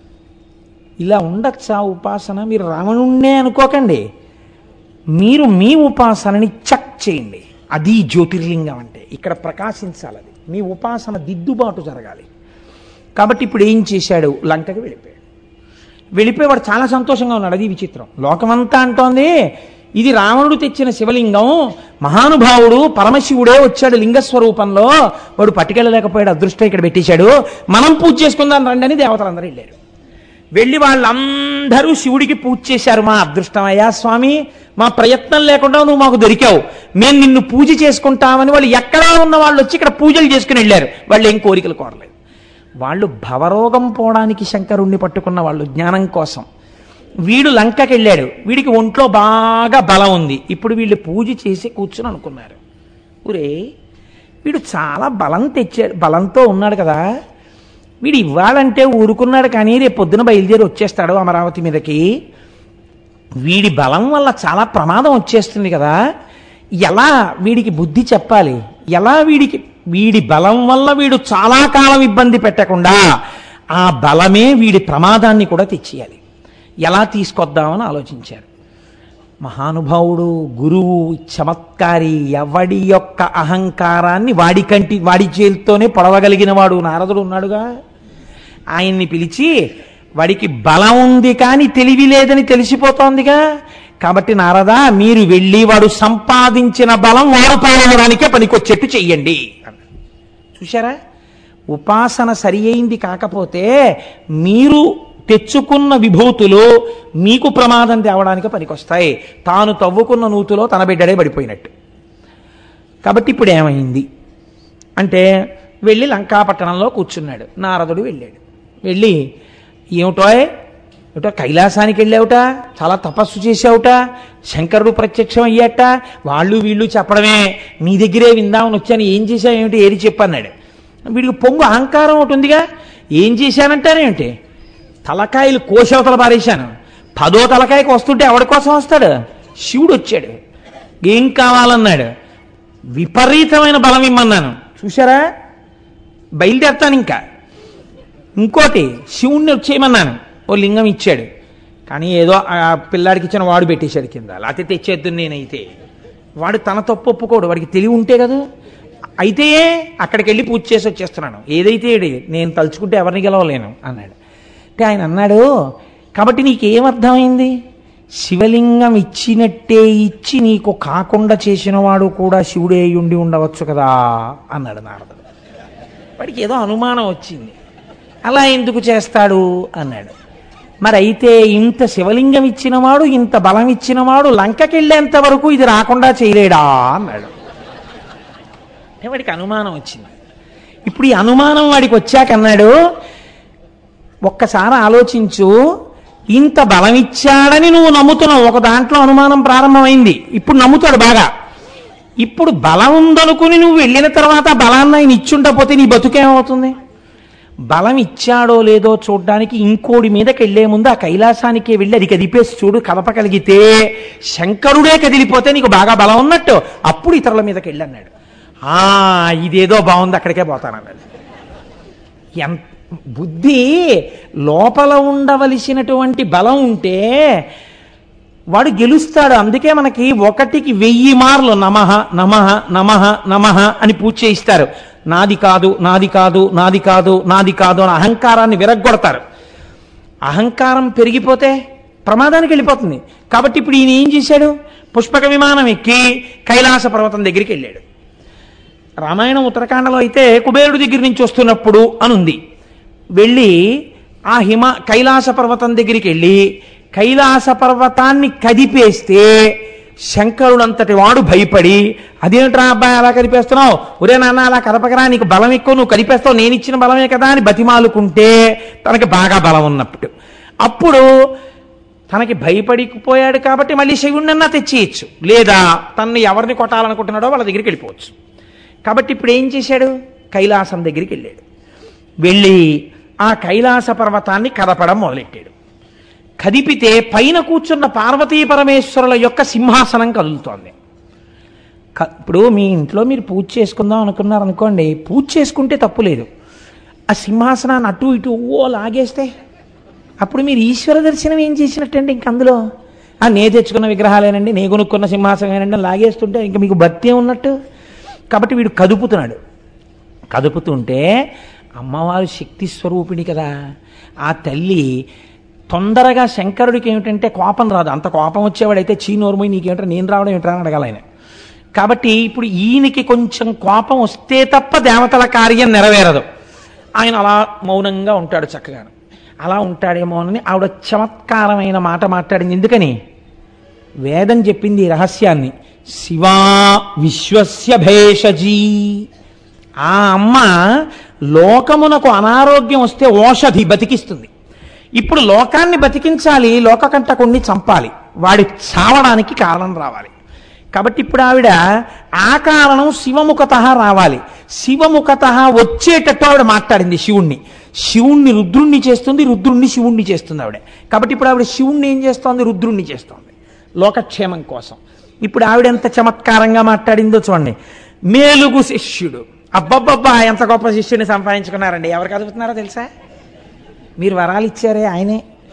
ఇలా ఉండొచ్చా ఉపాసన? మీరు రావణుణ్ణే అనుకోకండి, మీరు మీ ఉపాసనని చెక్ చేయండి. అది జ్యోతిర్లింగం అంటే. ఇక్కడ ప్రకాశించాలి అది. మీ ఉపాసన దిద్దుబాటు జరగాలి. కాబట్టి ఇప్పుడు ఏం చేశాడు? లంకకి వెళ్ళిపోయేవాడు చాలా సంతోషంగా ఉన్నాడు. అది విచిత్రం. లోకమంతా అంటోంది ఇది రావణుడు తెచ్చిన శివలింగం, మహానుభావుడు పరమశివుడే వచ్చాడు లింగస్వరూపంలో, వాడు పట్టుకెళ్ళలేకపోయాడు, అదృష్టం ఇక్కడ పెట్టేశాడు, మనం పూజ చేసుకుందాం రండి అని దేవతలందరూ వెళ్ళారు. వెళ్ళి వాళ్ళందరూ శివుడికి పూజ చేశారు. మా అదృష్టమయ్యా స్వామి, మా ప్రయత్నం లేకుండా నువ్వు మాకు దొరికావు, మేము నిన్ను పూజ చేసుకుంటామని వాళ్ళు ఎక్కడా ఉన్న వాళ్ళు వచ్చి ఇక్కడ పూజలు చేసుకుని వెళ్ళారు. వాళ్ళు ఏం కోరికలు కోరలేదు. వాళ్ళు భవరోగం పోవడానికి శంకరుణ్ణి పట్టుకున్న వాళ్ళు, జ్ఞానం కోసం. వీడు లంకకి వెళ్ళాడు, వీడికి ఒంట్లో బాగా బలం ఉంది. ఇప్పుడు వీళ్ళు పూజ చేసి కూర్చుని అనుకున్నారు, ఊరే వీడు చాలా బలం తెచ్చాడు, బలంతో ఉన్నాడు కదా, వీడు ఇవ్వాలంటే ఊరుకున్నాడు కానీ రేపు పొద్దున బయలుదేరి వచ్చేస్తాడు అమరావతి మీదకి, వీడి బలం వల్ల చాలా ప్రమాదం వచ్చేస్తుంది కదా, ఎలా వీడికి బుద్ధి చెప్పాలి, ఎలా వీడి బలం వల్ల వీడు చాలా కాలం ఇబ్బంది పెట్టకుండా ఆ బలమే వీడి ప్రమాదాన్ని కూడా తెచ్చేయాలి, ఎలా తీసుకొద్దామని ఆలోచించారు. మహానుభావుడు, గురువు, చమత్కారి, ఎవడి యొక్క అహంకారాన్ని వాడి చేతితోనే పొడవగలిగిన వాడు నారదుడు ఉన్నాడుగా. ఆయన్ని పిలిచి, వాడికి బలం ఉంది కానీ తెలివి లేదని తెలిసిపోతోందిగా, కాబట్టి నారదా మీరు వెళ్ళి వాడు సంపాదించిన బలం వాడు పాలనడానికే పనికొచ్చేట్టు చెయ్యండి. చూశారా, ఉపాసన సరి అయింది కాకపోతే మీరు తెచ్చుకున్న విభూతులు మీకు ప్రమాదం తేవడానికి పనికొస్తాయి. తాను తవ్వుకున్న నూతులో తన బిడ్డడే పడిపోయినట్టు. కాబట్టి ఇప్పుడు ఏమైంది అంటే, వెళ్ళి లంకాపట్టణంలో కూర్చున్నాడు. నారదుడు వెళ్ళాడు. వెళ్ళి, ఏమిటో కైలాసానికి వెళ్ళావుట, చాలా తపస్సు చేసావుట, శంకరుడు ప్రత్యక్షం అయ్యాట, వాళ్ళు వీళ్ళు చెప్పడమే, నీ దగ్గరే విందామని వచ్చాను, ఏం చేశావు ఏమిటి ఏది చెప్పన్నాడు. వీడికి పొంగు అహంకారం ఒకటి ఉందిగా, ఏం చేశానంటారేమిటి, తలకాయలు కోశవతల పారేశాను, 10వ తలకాయకి వస్తుంటే ఎవడి కోసం వస్తాడు, శివుడు వచ్చాడు, ఏం కావాలన్నాడు, విపరీతమైన బలం ఇమ్మన్నాను, చూశారా బయలుదేరుతాను ఇంకా, ఇంకోటి శివుణ్ణి వచ్చేయమన్నాను, ఓ లింగం ఇచ్చాడు, కానీ ఏదో ఆ పిల్లాడికి ఇచ్చిన వాడు పెట్టేశాడు కింద, లేకపోతే తెచ్చేద్దు నేనైతే, వాడు తన తప్పు ఒప్పుకోడు, వాడికి తెలివి ఉంటే కదా, అయితే అక్కడికి వెళ్ళి పూజ చేసి వచ్చేస్తున్నాను, ఏదైతే నేను తలుచుకుంటే ఎవరిని గెలవలేను అన్నాడు. అంటే ఆయన అన్నాడు, కాబట్టి నీకేమర్థమైంది, శివలింగం ఇచ్చినట్టే ఇచ్చి నీకు కాకుండా చేసిన వాడు కూడా శివుడే ఉండి ఉండవచ్చు కదా అన్నాడు నారదుడు. వాడికి ఏదో అనుమానం వచ్చింది, అలా ఎందుకు చేస్తాడు అన్నాడు. మరి అయితే ఇంత శివలింగం ఇచ్చినవాడు, ఇంత బలం ఇచ్చినవాడు లంకకి వెళ్ళేంత వరకు ఇది రాకుండా చేయలేడా అన్నాడు. వాడికి అనుమానం వచ్చింది. ఇప్పుడు ఈ అనుమానం వాడికి వచ్చాక అన్నాడు, ఒక్కసారి ఆలోచించు, ఇంత బలం ఇచ్చాడని నువ్వు నమ్ముతున్నావు, ఒక దాంట్లో అనుమానం ప్రారంభమైంది, ఇప్పుడు నమ్ముతాడు బాగా. ఇప్పుడు బలం ఉందనుకుని నువ్వు వెళ్ళిన తర్వాత బలాన్ని ఆయన ఇచ్చుండపోతే నీ బతుకేమవుతుంది? బలం ఇచ్చాడో లేదో చూడ్డానికి ఇంకోడి మీదకి వెళ్లే ముందు ఆ కైలాసానికే వెళ్ళి అది కదిపేసి చూడు, కదపగలిగితే శంకరుడే కదిలిపోతే నీకు బాగా బలం ఉన్నట్టు, అప్పుడు ఇతరుల మీదకి వెళ్ళి అన్నాడు. ఇదేదో బాగుంది, అక్కడికే పోతానన్నాడు. ఎంత బుద్ధి లోపల ఉండవలసినటువంటి బలం ఉంటే వాడు గెలుస్తాడు. అందుకే మనకి 1కి 1000 మార్లు నమః నమః నమః నమః అని పూజ చేయిస్తారు. నాది కాదు నాది కాదు నాది కాదు నాది కాదు అని అహంకారాన్ని విరగ్గొడతారు. అహంకారం పెరిగిపోతే ప్రమాదానికి వెళ్ళిపోతుంది. కాబట్టి ఇప్పుడు ఈయన ఏం చేశాడు, పుష్పక విమానం ఎక్కి కైలాస పర్వతం దగ్గరికి వెళ్ళాడు. రామాయణం ఉత్తరాఖండలో అయితే కుబేరుడి దగ్గర నుంచి వస్తున్నప్పుడు అనుంది. వెళ్ళి ఆ కైలాస పర్వతం దగ్గరికి వెళ్ళి కైలాస పర్వతాన్ని కదిపేస్తే శంకరుడంతటి వాడు భయపడి, అదేంట్రా అబ్బాయి అలా కదిపేస్తున్నావు, ఒరే నాన్న అలా కదపకరా, నీకు బలం ఎక్కువ, నువ్వు కదిపేస్తావు, నేను ఇచ్చిన బలమే కదా అని బతిమాలుకుంటే తనకి బాగా బలం ఉన్నప్పుడు, అప్పుడు తనకి భయపడిపోయాడు కాబట్టి మళ్ళీ శివుణ్ణన్నా తెచ్చేయచ్చు, లేదా తనని ఎవరిని కొట్టాలనుకుంటున్నాడో వాళ్ళ దగ్గరికి వెళ్ళిపోవచ్చు. కాబట్టి ఇప్పుడు ఏం చేశాడు, కైలాసం దగ్గరికి వెళ్ళాడు. వెళ్ళి ఆ కైలాస పర్వతాన్ని కదపడం మొదలెట్టాడు. కదిపితే పైన కూర్చున్న పార్వతీ పరమేశ్వరుల యొక్క సింహాసనం కదులుతోంది. ఇప్పుడు మీ ఇంట్లో మీరు పూజ చేసుకుందాం అనుకున్నారనుకోండి, పూజ చేసుకుంటే తప్పు లేదు, ఆ సింహాసనాన్ని అటు ఇటు లాగేస్తే అప్పుడు మీరు ఈశ్వర దర్శనం ఏం చేసినట్టండి. ఇంక అందులో నే తెచ్చుకున్న విగ్రహాలేనండి, నే కొనుక్కున్న సింహాసనమేనండి లాగేస్తుంటే ఇంక మీకు భక్తి ఉన్నట్టు. కాబట్టి వీడు కదుపుతున్నాడు. కదుపుతుంటే అమ్మవారు శక్తి స్వరూపిణి కదా, ఆ తల్లి తొందరగా శంకరుడికి ఏమిటంటే కోపం రాదు. అంత కోపం వచ్చేవాడైతే చీనోర్మోయి నీకేమిటో నేను రావడం ఏమిట్రా అని అడగాలి ఆయన. కాబట్టి ఇప్పుడు ఈయనకి కొంచెం కోపం వస్తే తప్ప దేవతల కార్యం నెరవేరదు. ఆయన అలా మౌనంగా ఉంటాడు చక్కగా. అలా ఉంటాడేమోనని ఆవిడ చమత్కారమైన మాట మాట్లాడింది. ఎందుకని? వేదం చెప్పింది ఈ రహస్యాన్ని. శివా విశ్వస్య భేషజీ. ఆ అమ్మ లోకమునకు అనారోగ్యం వస్తే ఓషధి బతికిస్తుంది. ఇప్పుడు లోకాన్ని బతికించాలి, లోకకంటకుణ్ణి చంపాలి, వాడి చావడానికి కారణం రావాలి. కాబట్టి ఇప్పుడు ఆవిడ ఆ కారణం శివముఖత రావాలి. శివముఖత వచ్చేటట్టు ఆవిడ మాట్లాడింది శివుణ్ణి రుద్రుణ్ణి చేస్తుంది, రుద్రుణ్ణి శివుణ్ణి చేస్తుంది ఆవిడ. కాబట్టి ఇప్పుడు ఆవిడ శివుణ్ణి ఏం చేస్తోంది? రుద్రుణ్ణి చేస్తోంది లోకక్షేమం కోసం. ఇప్పుడు ఆవిడ ఎంత చమత్కారంగా మాట్లాడిందో చూడండి. మేలుగు శిష్యుడు. అబ్బబ్బబ్బా, ఎంత గొప్ప శిష్యుడిని సంపాదించుకున్నారండి. ఎవరికి అదుపుతున్నారో తెలుసా? మీరు వరాలు ఇచ్చారే ఆయనే.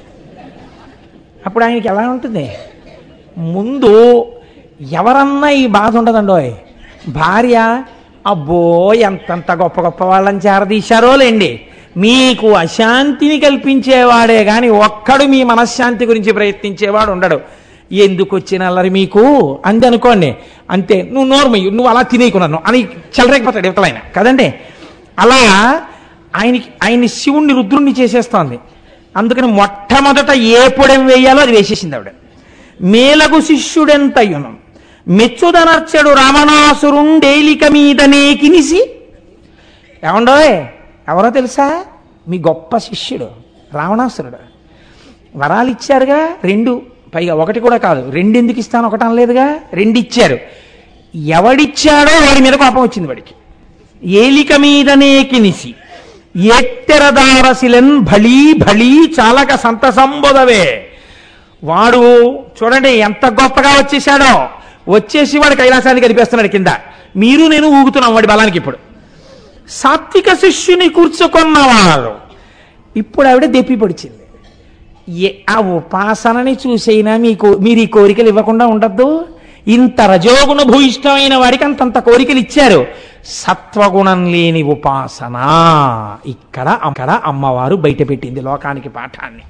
అప్పుడు ఆయనకి ఎలా ఉంటుంది? ముందు ఎవరన్నా ఈ బాధ ఉండదండోయ్. భార్య, అబ్బో ఎంతంత గొప్ప గొప్ప వాళ్ళని చేరదీశారో లేండి, మీకు అశాంతిని కల్పించేవాడే కానీ ఒక్కడు మీ మనశ్శాంతి గురించి ప్రయత్నించేవాడు ఉండడు. ఎందుకు వచ్చిన అల్లరి మీకు అంది అనుకోండి, అంతే, నువ్వు నోర్మయ్యు, నువ్వు అలా తినేకున్నాను అని చెలరేకపోతాడు ఇవతలైన కదండి. అలా ఆయన్ని శివుణ్ణి రుద్రుణ్ణి చేసేస్తోంది. అందుకని మొట్టమొదట ఏ పొడెం వేయాలో అది వేసేసింది ఆవిడ. మేలగు శిష్యుడెంతయును మెచ్చుదనర్చడు రావణాసురుండేలిక మీదనే కినిసి. ఏమండోయ్, ఎవరో తెలుసా? మీ గొప్ప శిష్యుడు రావణాసురుడు. వరాలు ఇచ్చారుగా 2, పైగా 1 కూడా కాదు, 2 ఎందుకు ఇస్తాను, 1 అనలేదుగా, 2 ఇచ్చారు. ఎవడిచ్చాడో వాడి మీద కోపం వచ్చింది వాడికి. ఏలిక మీదనే కినిసి ఎట్టెరదారసిలెన్ భళీ భళీ చాలక సంతసంబోధవే. వాడు చూడండి ఎంత గొప్పగా వచ్చేసాడో. వచ్చేసి వాడు కైలాసాన్ని కనిపిస్తున్నాడు కింద. మీరు నేను ఊగుతున్నాం వాడి బలానికి. ఇప్పుడు సాత్విక శిష్యుని కూర్చుకున్నవాడు. ఇప్పుడు ఆవిడ దెప్పి పొడిచింది. ఆ ఉపాసనని చూసైనా మీరు ఈ కోరికలు ఇవ్వకుండా ఉండద్దు. ఇంత రజోగుణ భూయిష్టమైన వాడికి అంతంత కోరికలు ఇచ్చారు. సత్వగుణం లేని ఉపాసన ఇక్కడ అమ్మవారు బయటపెట్టింది లోకానికి పాఠాన్ని.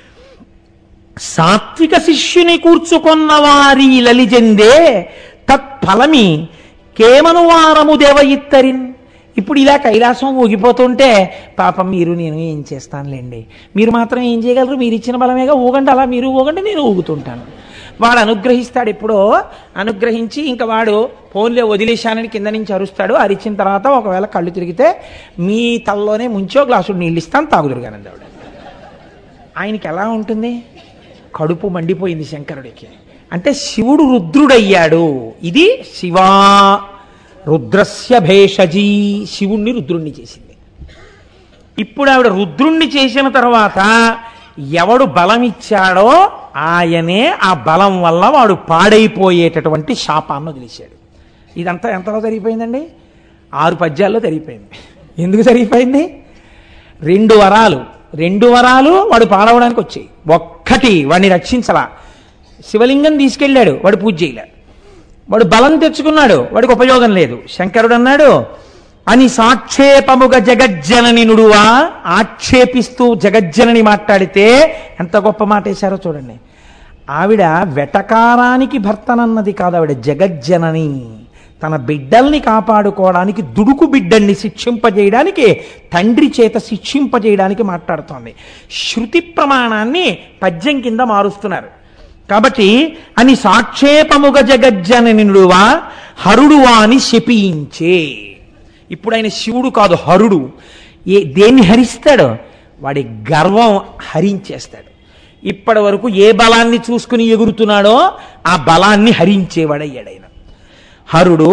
సాత్విక శిష్యుని కూర్చుకున్న వారి లలిజెందే తత్ఫలమి కేమను వారము దేవ ఇత్తరిన్. ఇప్పుడు ఇలా కైలాసం ఊగిపోతుంటే పాపం మీరు నేను ఏం చేస్తానులేండి, మీరు మాత్రం ఏం చేయగలరు, మీరు ఇచ్చిన బలమేగా, ఊగండి, అలా మీరు ఊగండి, నేను ఊగుతుంటాను. వాడు అనుగ్రహిస్తాడు. ఎప్పుడో అనుగ్రహించి ఇంకా వాడు ఫోన్లో వదిలేశానని కింద నుంచి అరుస్తాడు. అరిచిన తర్వాత ఒకవేళ కళ్ళు తిరిగితే మీ తలలోనే ముంచో గ్లాసుడు నీళ్ళు ఇస్తాను, తాగుదురుగానంది ఆవిడ. ఆయనకి ఎలా ఉంటుంది? కడుపు మండిపోయింది శంకరుడికి. అంటే శివుడు రుద్రుడయ్యాడు. ఇది శివా రుద్రస్య భేషజీ. శివుణ్ణి రుద్రుణ్ణి చేసింది. ఇప్పుడు ఆవిడ రుద్రుణ్ణి చేసిన తర్వాత ఎవడు బలం ఇచ్చాడో ఆయనే ఆ బలం వల్ల వాడు పాడైపోయేటటువంటి శాపాన్ని వదిలేశాడు. ఇదంతా ఎంతలో జరిగిపోయిందండి? 6 పద్యాల్లో జరిగిపోయింది. ఎందుకు జరిగిపోయింది? 2 వరాలు వాడు పాడవడానికి వచ్చాయి. 1 వాడిని రక్షించలా. శివలింగం తీసుకెళ్ళాడు, వాడు పూజ చేయలే. వాడు బలం తెచ్చుకున్నాడు, వాడికి ఉపయోగం లేదు. శంకరుడు అన్నాడు, అని సాక్షేపముగ జగజ్జనని నుడువా. ఆక్షేపిస్తూ జగజ్జనని మాట్లాడితే ఎంత గొప్ప మాట వేశారో చూడండి. ఆవిడ వెటకారానికి భర్తనన్నది కాదు, ఆవిడ జగజ్జనని. తన బిడ్డల్ని కాపాడుకోవడానికి, దుడుకు బిడ్డల్ని శిక్షింపజేయడానికి, తండ్రి చేత శిక్షింపజేయడానికి మాట్లాడుతోంది. శృతి ప్రమాణాన్ని పద్యం కింద మారుస్తున్నారు. కాబట్టి అని సాక్షేపముగ జగజ్జననినుడువా హరుడువా అని శపించే. ఇప్పుడు ఆయన శివుడు కాదు, హరుడు. దేన్ని హరిస్తాడు? వాడి గర్వం హరించేస్తాడు. ఇప్పటి వరకు ఏ బలాన్ని చూసుకుని ఎగురుతున్నాడో ఆ బలాన్ని హరించేవాడయ్యాడు ఆయన. హరుడు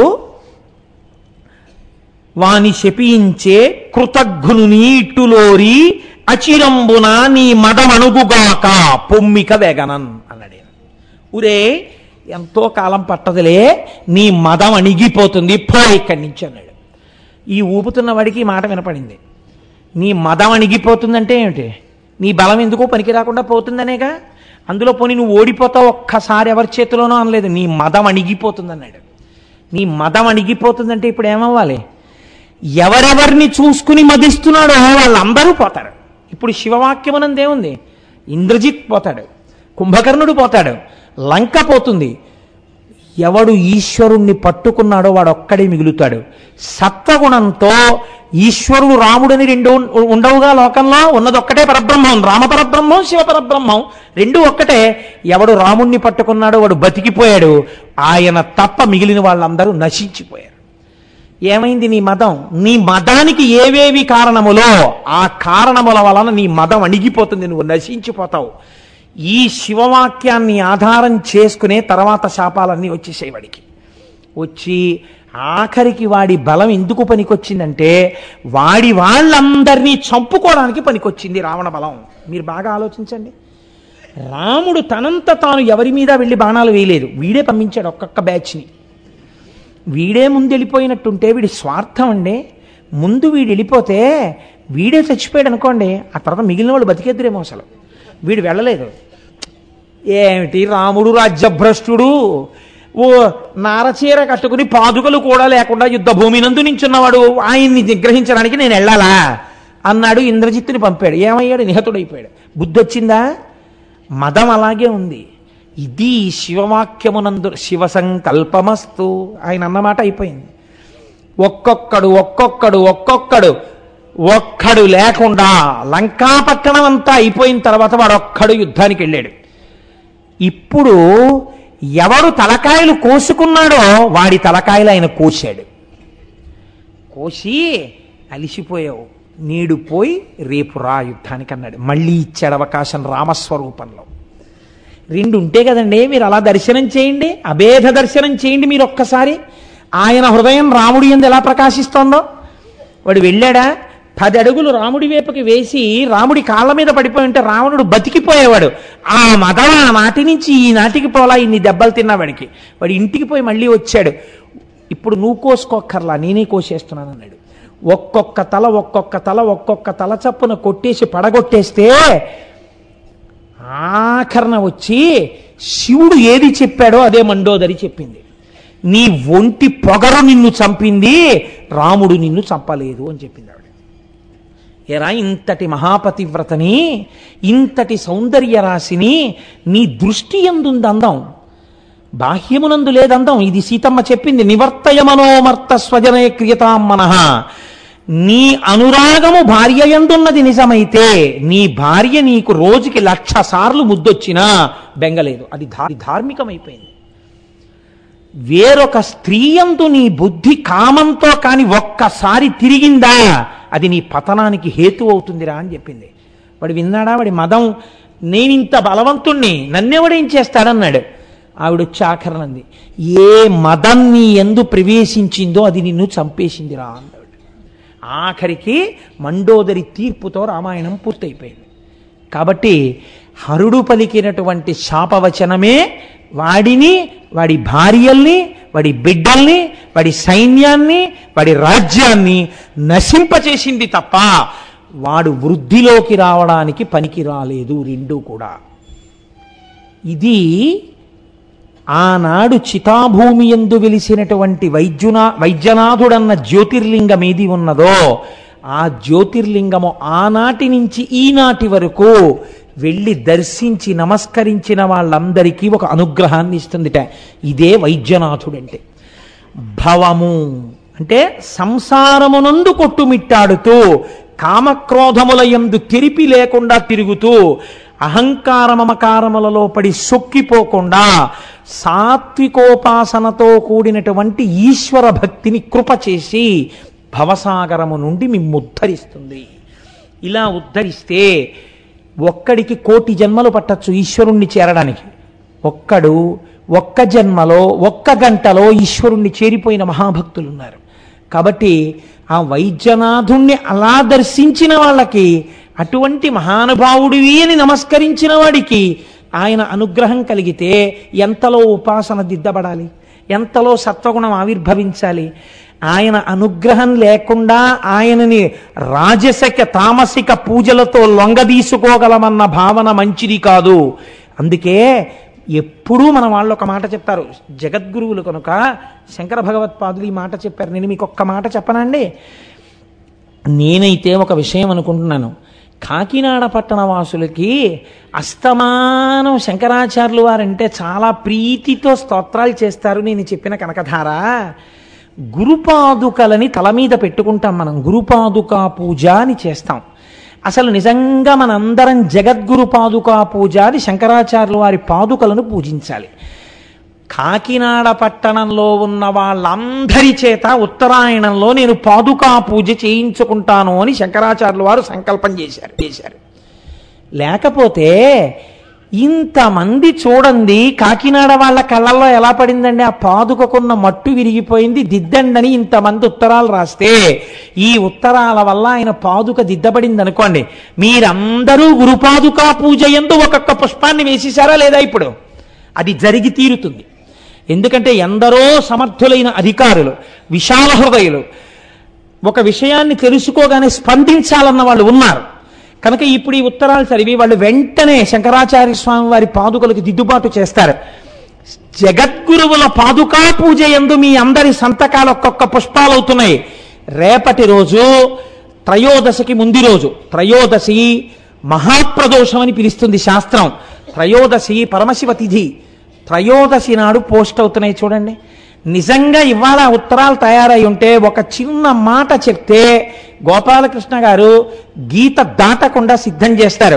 వాని శపించే కృతఘ్నుని ఇట్టులోరి అచిరంబున నీ మదమణుగుగాక పొమ్మిక వేగనన్ అన్నాడు. ఊరే ఎంతో కాలం పట్టదులే, నీ మదం అణిగిపోతుంది, పో ఇక్కడి నుంచి అన్నాడు. ఈ ఊపుతున్న వాడికి ఈ మాట వినపడింది. నీ మదం అణిగిపోతుందంటే ఏమిటి? నీ బలం ఎందుకో పనికి రాకుండా పోతుందనేగా. అందులో పోనీ నువ్వు ఓడిపోతావు ఒక్కసారి ఎవరి చేతిలోనో అనలేదు, నీ మదం అణిగిపోతుంది అన్నాడు. నీ మదం అణిగిపోతుందంటే ఇప్పుడు ఏమవ్వాలి? ఎవరెవరిని చూసుకుని మదిస్తున్నాడో వాళ్ళందరూ పోతారు. ఇప్పుడు శివవాక్యమనందేముంది? ఇంద్రజిత్ పోతాడు, కుంభకర్ణుడు పోతాడు, లంక పోతుంది. ఎవడు ఈశ్వరుణ్ణి పట్టుకున్నాడో వాడు ఒక్కడే మిగులుతాడు. సత్వగుణంతో ఈశ్వరుడు రాముడని రెండు ఉండవుగా లోకంలో, ఉన్నది ఒక్కటే పరబ్రహ్మం, రామ పరబ్రహ్మం, శివ పరబ్రహ్మం, రెండు ఒక్కటే. ఎవడు రాముణ్ణి పట్టుకున్నాడో వాడు బతికిపోయాడు, ఆయన తప్ప మిగిలిన వాళ్ళందరూ నశించిపోయారు. ఏమైంది నీ మదం? నీ మదానికి ఏవేవి కారణములో ఆ కారణముల వలన నీ మదం అణిగిపోతుంది, నువ్వు నశించిపోతావు. ఈ శివవాక్యాన్ని ఆధారం చేసుకునే తర్వాత శాపాలన్నీ వచ్చేసాయి వాడికి. వచ్చి ఆఖరికి వాడి బలం ఎందుకు పనికొచ్చిందంటే వాడి వాళ్ళందరినీ చంపుకోవడానికి పనికొచ్చింది రావణ బలం. మీరు బాగా ఆలోచించండి. రాముడు తనంత తాను ఎవరి మీద వెళ్ళి బాణాలు వేయలేదు, వీడే పంపించాడు ఒక్కొక్క బ్యాచ్ని. వీడే ముందు వెళ్ళిపోయినట్టుంటే వీడి స్వార్థం అండి. ముందు వీడు వెళ్ళిపోతే వీడే చచ్చిపోయాడు అనుకోండి, ఆ తర్వాత మిగిలిన వాళ్ళు బతికేద్దరేమో. అసలు వీడు వెళ్ళలేదు. ఏమిటి రాముడు రాజ్యభ్రష్టుడు, ఓ నారచీర కట్టుకుని పాదుకలు కూడా లేకుండా యుద్ధ భూమి నందు నించున్నవాడు, ఆయన్ని నిగ్రహించడానికి నేను వెళ్ళాలా అన్నాడు. ఇంద్రజిత్తుని పంపాడు. ఏమయ్యాడు? నిహతుడైపోయాడు. బుద్ధి వచ్చిందా? మదం అలాగే ఉంది. ఇది శివవాక్యమునందు శివ సంకల్పమస్తు ఆయన అన్నమాట అయిపోయింది. ఒక్కడు లేకుండా లంకాపట్టణం అంతా అయిపోయిన తర్వాత వాడు ఒక్కడు యుద్ధానికి వెళ్ళాడు. ఇప్పుడు ఎవడు తలకాయలు కోసుకున్నాడో వాడి తలకాయలు ఆయన కోశాడు. కోసి అలిసిపోయావు, నేడు పోయి రేపు రా యుద్ధానికి అన్నాడు. మళ్ళీ ఇచ్చాడు అవకాశం రామస్వరూపంలో. రెండు ఉంటే కదండి, మీరు అలా దర్శనం చేయండి, అభేద దర్శనం చేయండి మీరు ఒక్కసారి. ఆయన హృదయం రాముడి యందు ఎలా ప్రకాశిస్తోందో. వాడు వెళ్ళాడా, 10 అడుగులు రాముడి వైపుకి వేసి రాముడి కాళ్ళ మీద పడిపోయి ఉంటే రావణుడు బతికిపోయేవాడు. ఆ మదం ఆ నాటి నుంచి ఈ నాటికి పోలా ఇన్ని దెబ్బలు తిన్నవాడికి. వాడు ఇంటికి పోయి మళ్ళీ వచ్చాడు. ఇప్పుడు నువ్వు కోసుకోక్కర్లా, నేనే కోసేస్తున్నాను అన్నాడు. ఒక్కొక్క తల చప్పున కొట్టేసి పడగొట్టేస్తే ఆఖరణ వచ్చి శివుడు ఏది చెప్పాడో అదే మండోదరి చెప్పింది. నీ ఒంటి పొగరు నిన్ను చంపింది, రాముడు నిన్ను చంపలేదు అని చెప్పింది ఆవిడ. ఎరా, ఇంతటి మహాపతివ్రతని, ఇంతటి సౌందర్య రాశిని నీ దృష్టి ఎందుంది అందం, బాహ్యమునందు లేదందం. ఇది సీతమ్మ చెప్పింది. నివర్తయ మనోమర్త స్వజనే క్రియతాం మనః. నీ అనురాగము భార్య యందున్నది నిజమైతే నీ భార్య నీకు రోజుకి 1,00,000 సార్లు ముద్దొచ్చినా బెంగలేదు. అది ధార్మికమైపోయింది. వేరొక స్త్రీయందు నీ బుద్ధి కామంతో కాని ఒక్కసారి తిరిగిందా అది నీ పతనానికి హేతు అవుతుందిరా అని చెప్పింది. వాడు విన్నాడా? వాడి మదం, నేనింత బలవంతుణ్ణి, నన్నెవడేం చేస్తాడన్నాడు. ఆవిడొచ్చి ఆఖరణంది, ఏ మదం నీ ఎందు ప్రవేశించిందో అది నిన్ను చంపేసిందిరా అన్నాడు. ఆఖరికి మండోదరి తీర్పుతో రామాయణం పూర్తయిపోయింది. కాబట్టి హరుడు పలికినటువంటి శాపవచనమే వాడిని, వాడి భార్యల్ని, వాడి బిడ్డల్ని, వాడి సైన్యాన్ని, వాడి రాజ్యాన్ని నశింపచేసింది తప్ప వాడు వృద్ధిలోకి రావడానికి పనికి రాలేదు. రెండూ కూడా. ఇది ఆనాడు చితాభూమి యందు వెలిసినటువంటి వైద్యనాథుడన్న జ్యోతిర్లింగం ఏది ఉన్నదో ఆ జ్యోతిర్లింగము ఆనాటి నుంచి ఈనాటి వరకు వెళ్ళి దర్శించి నమస్కరించిన వాళ్ళందరికీ ఒక అనుగ్రహాన్ని ఇస్తుందిట. ఇదే వైద్యనాథుడంటే. భవము అంటే సంసారమునందు కొట్టుమిట్టాడుతూ కామక్రోధముల యందు తెరిపి లేకుండా తిరుగుతూ అహంకారమమకారములలో పడి సొక్కిపోకుండా సాత్వికోపాసనతో కూడినటువంటి ఈశ్వర భక్తిని కృప చేసి భవసాగరము నుండి మిమ్ము ఉద్ధరిస్తుంది. ఇలా ఉద్ధరిస్తే ఒక్కడికి 1,000,000 జన్మలు పట్టచ్చు ఈశ్వరుణ్ణి చేరడానికి. ఒక్కడు ఒక్క జన్మలో 1 గంటలో ఈశ్వరుణ్ణి చేరిపోయిన మహాభక్తులు ఉన్నారు. కాబట్టి ఆ వైద్యనాథుణ్ణి అలా దర్శించిన వాళ్ళకి, అటువంటి మహానుభావుడివి అని నమస్కరించిన వాడికి ఆయన అనుగ్రహం కలిగితే ఎంతలో ఉపాసన దిద్దబడాలి, ఎంతలో సత్వగుణం ఆవిర్భవించాలి. ఆయన అనుగ్రహం లేకుండా ఆయనని రాజసిక తామసిక పూజలతో లొంగదీసుకోగలమన్న భావన మంచిది కాదు. అందుకే ఎప్పుడూ మన వాళ్ళు ఒక మాట చెప్తారు, జగద్గురువులు కనుక శంకర భగవత్పాదులు ఈ మాట చెప్పారు. నేను మీకు ఒక్క మాట చెప్పనండి. నేనైతే ఒక విషయం అనుకుంటున్నాను. కాకినాడ పట్టణ వాసులకి అస్తమానం శంకరాచార్యులు వారంటే చాలా ప్రీతితో స్తోత్రాలు చేస్తారు. నేను చెప్పిన కనకధార గురుపాదుకలని తల మీద పెట్టుకుంటాం మనం, గురుపాదుకా పూజ అని చేస్తాం. అసలు నిజంగా మనందరం జగద్గురు పాదుకా పూజ అని శంకరాచార్యుల వారి పాదుకలను పూజించాలి. కాకినాడ పట్టణంలో ఉన్న వాళ్ళందరి చేత ఉత్తరాయణంలో నేను పాదుకా పూజ చేయించుకుంటాను అని శంకరాచార్యుల వారు సంకల్పం చేశారు. లేకపోతే ఇంతమంది చూడండి, కాకినాడ వాళ్ళ కళ్ళల్లో ఎలా పడిందండి? ఆ పాదుకకున్న మట్టు విరిగిపోయింది, దిద్దండని ఇంతమంది ఉత్తరాలు రాస్తే ఈ ఉత్తరాల వల్ల ఆయన పాదుక దిద్దబడింది అనుకోండి, మీరందరూ గురుపాదుకా పూజ యందు ఒక్కొక్క పుష్పాన్ని వేసేశారా లేదా? ఇప్పుడు అది జరిగి తీరుతుంది. ఎందుకంటే ఎందరో సమర్థులైన అధికారులు, విశాల హృదయులు ఒక విషయాన్ని తెలుసుకోగానే స్పందించాలన్న వాళ్ళు ఉన్నారు కనుక ఇప్పుడు ఈ ఉత్తరాలు చదివి వాళ్ళు వెంటనే శంకరాచార్య స్వామి వారి పాదుకలకు దిద్దుబాటు చేస్తారు. జగద్గురువుల పాదుకా పూజ యందు మీ అందరి సంతకాలు ఒక్కొక్క పుష్పాలు అవుతున్నాయి. రేపటి రోజు త్రయోదశికి ముందు రోజు, త్రయోదశి మహాప్రదోషం అని పిలుస్తుంది శాస్త్రం. త్రయోదశి పరమశివ తిథి, త్రయోదశి నాడు పోస్ట్ అవుతున్నాయి చూడండి. నిజంగా ఇవాళ ఉత్తరాలు తయారై ఉంటే ఒక చిన్న మాట చెప్తే గోపాలకృష్ణ గారు గీత దాటకుండా సిద్ధం చేస్తారు.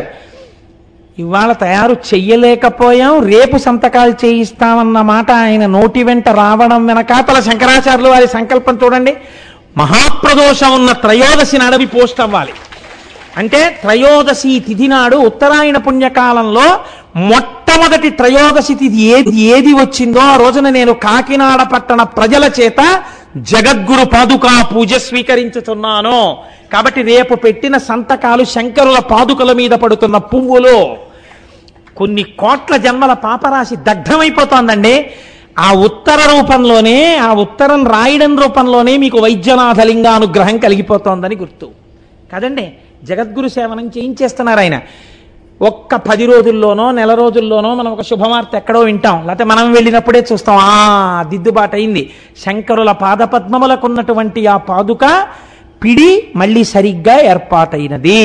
ఇవాళ తయారు చెయ్యలేకపోయాం, రేపు సంతకాలు చేయిస్తామన్న మాట ఆయన నోటి వెంట రావడం వెనకాతల శంకరాచార్యుల వారి సంకల్పం చూడండి. మహాప్రదోషం ఉన్న త్రయోదశి నాడవి పోస్ట్ అవ్వాలి. అంటే త్రయోదశి తిథి నాడు ఉత్తరాయణ పుణ్యకాలంలో మొట్టమొదటి త్రయోదశి తిథి ఏది వచ్చిందో ఆ రోజున నేను కాకినాడ పట్టణ ప్రజల చేత జగద్గురు పాదుకా పూజ స్వీకరించుతున్నాను. కాబట్టి రేపు పెట్టిన సంతకాలు శంకరుల పాదుకల మీద పడుతున్న పువ్వులు. కొన్ని కోట్ల జన్మల పాపరాశి దగ్ధమైపోతోందండి. ఆ ఉత్తర రూపంలోనే, ఆ ఉత్తరం రాయడం రూపంలోనే మీకు వైద్యనాథలింగ అనుగ్రహం కలిగిపోతోందని గుర్తు కదండి. జగద్గురు సేవనం చేయించేస్తున్నారు ఆయన. ఒక్క 10 రోజుల్లోనో నెల రోజుల్లోనో మనం ఒక శుభవార్త ఎక్కడో వింటాం, లేకపోతే మనం వెళ్ళినప్పుడే చూస్తాం దిద్దుబాటు అయింది. శంకరుల పాదపద్మములకు ఉన్నటువంటి ఆ పాదుక పిడి మళ్ళీ సరిగ్గా ఏర్పాటైనది.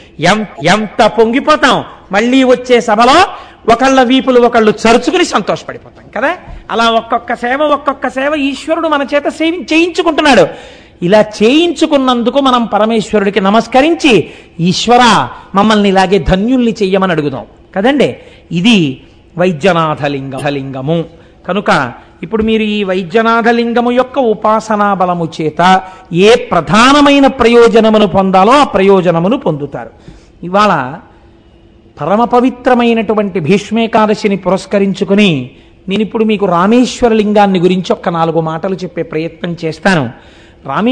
ఎంత పొంగిపోతాం, మళ్ళీ వచ్చే సభలో ఒకళ్ళ వీపులు ఒకళ్ళు చరుచుకుని సంతోషపడిపోతాం కదా. అలా ఒక్కొక్క సేవ ఈశ్వరుడు మన చేత చేయించుకుంటున్నాడు. ఇలా చేయించుకున్నందుకు మనం పరమేశ్వరుడికి నమస్కరించి ఈశ్వర మమ్మల్ని ఇలాగే ధన్యుల్ని చెయ్యమని అడుగుదాం కదండి. ఇది వైద్యనాథలింగము. కనుక ఇప్పుడు మీరు ఈ వైద్యనాథలింగము యొక్క ఉపాసనా బలము చేత ఏ ప్రధానమైన ప్రయోజనమును పొందాలో ఆ ప్రయోజనమును పొందుతారు. ఇవాళ పరమ పవిత్రమైనటువంటి భీష్మేకాదశిని పురస్కరించుకుని నేను ఇప్పుడు మీకు రామేశ్వర లింగాన్ని గురించి ఒక్క 4 మాటలు చెప్పే ప్రయత్నం చేస్తాను.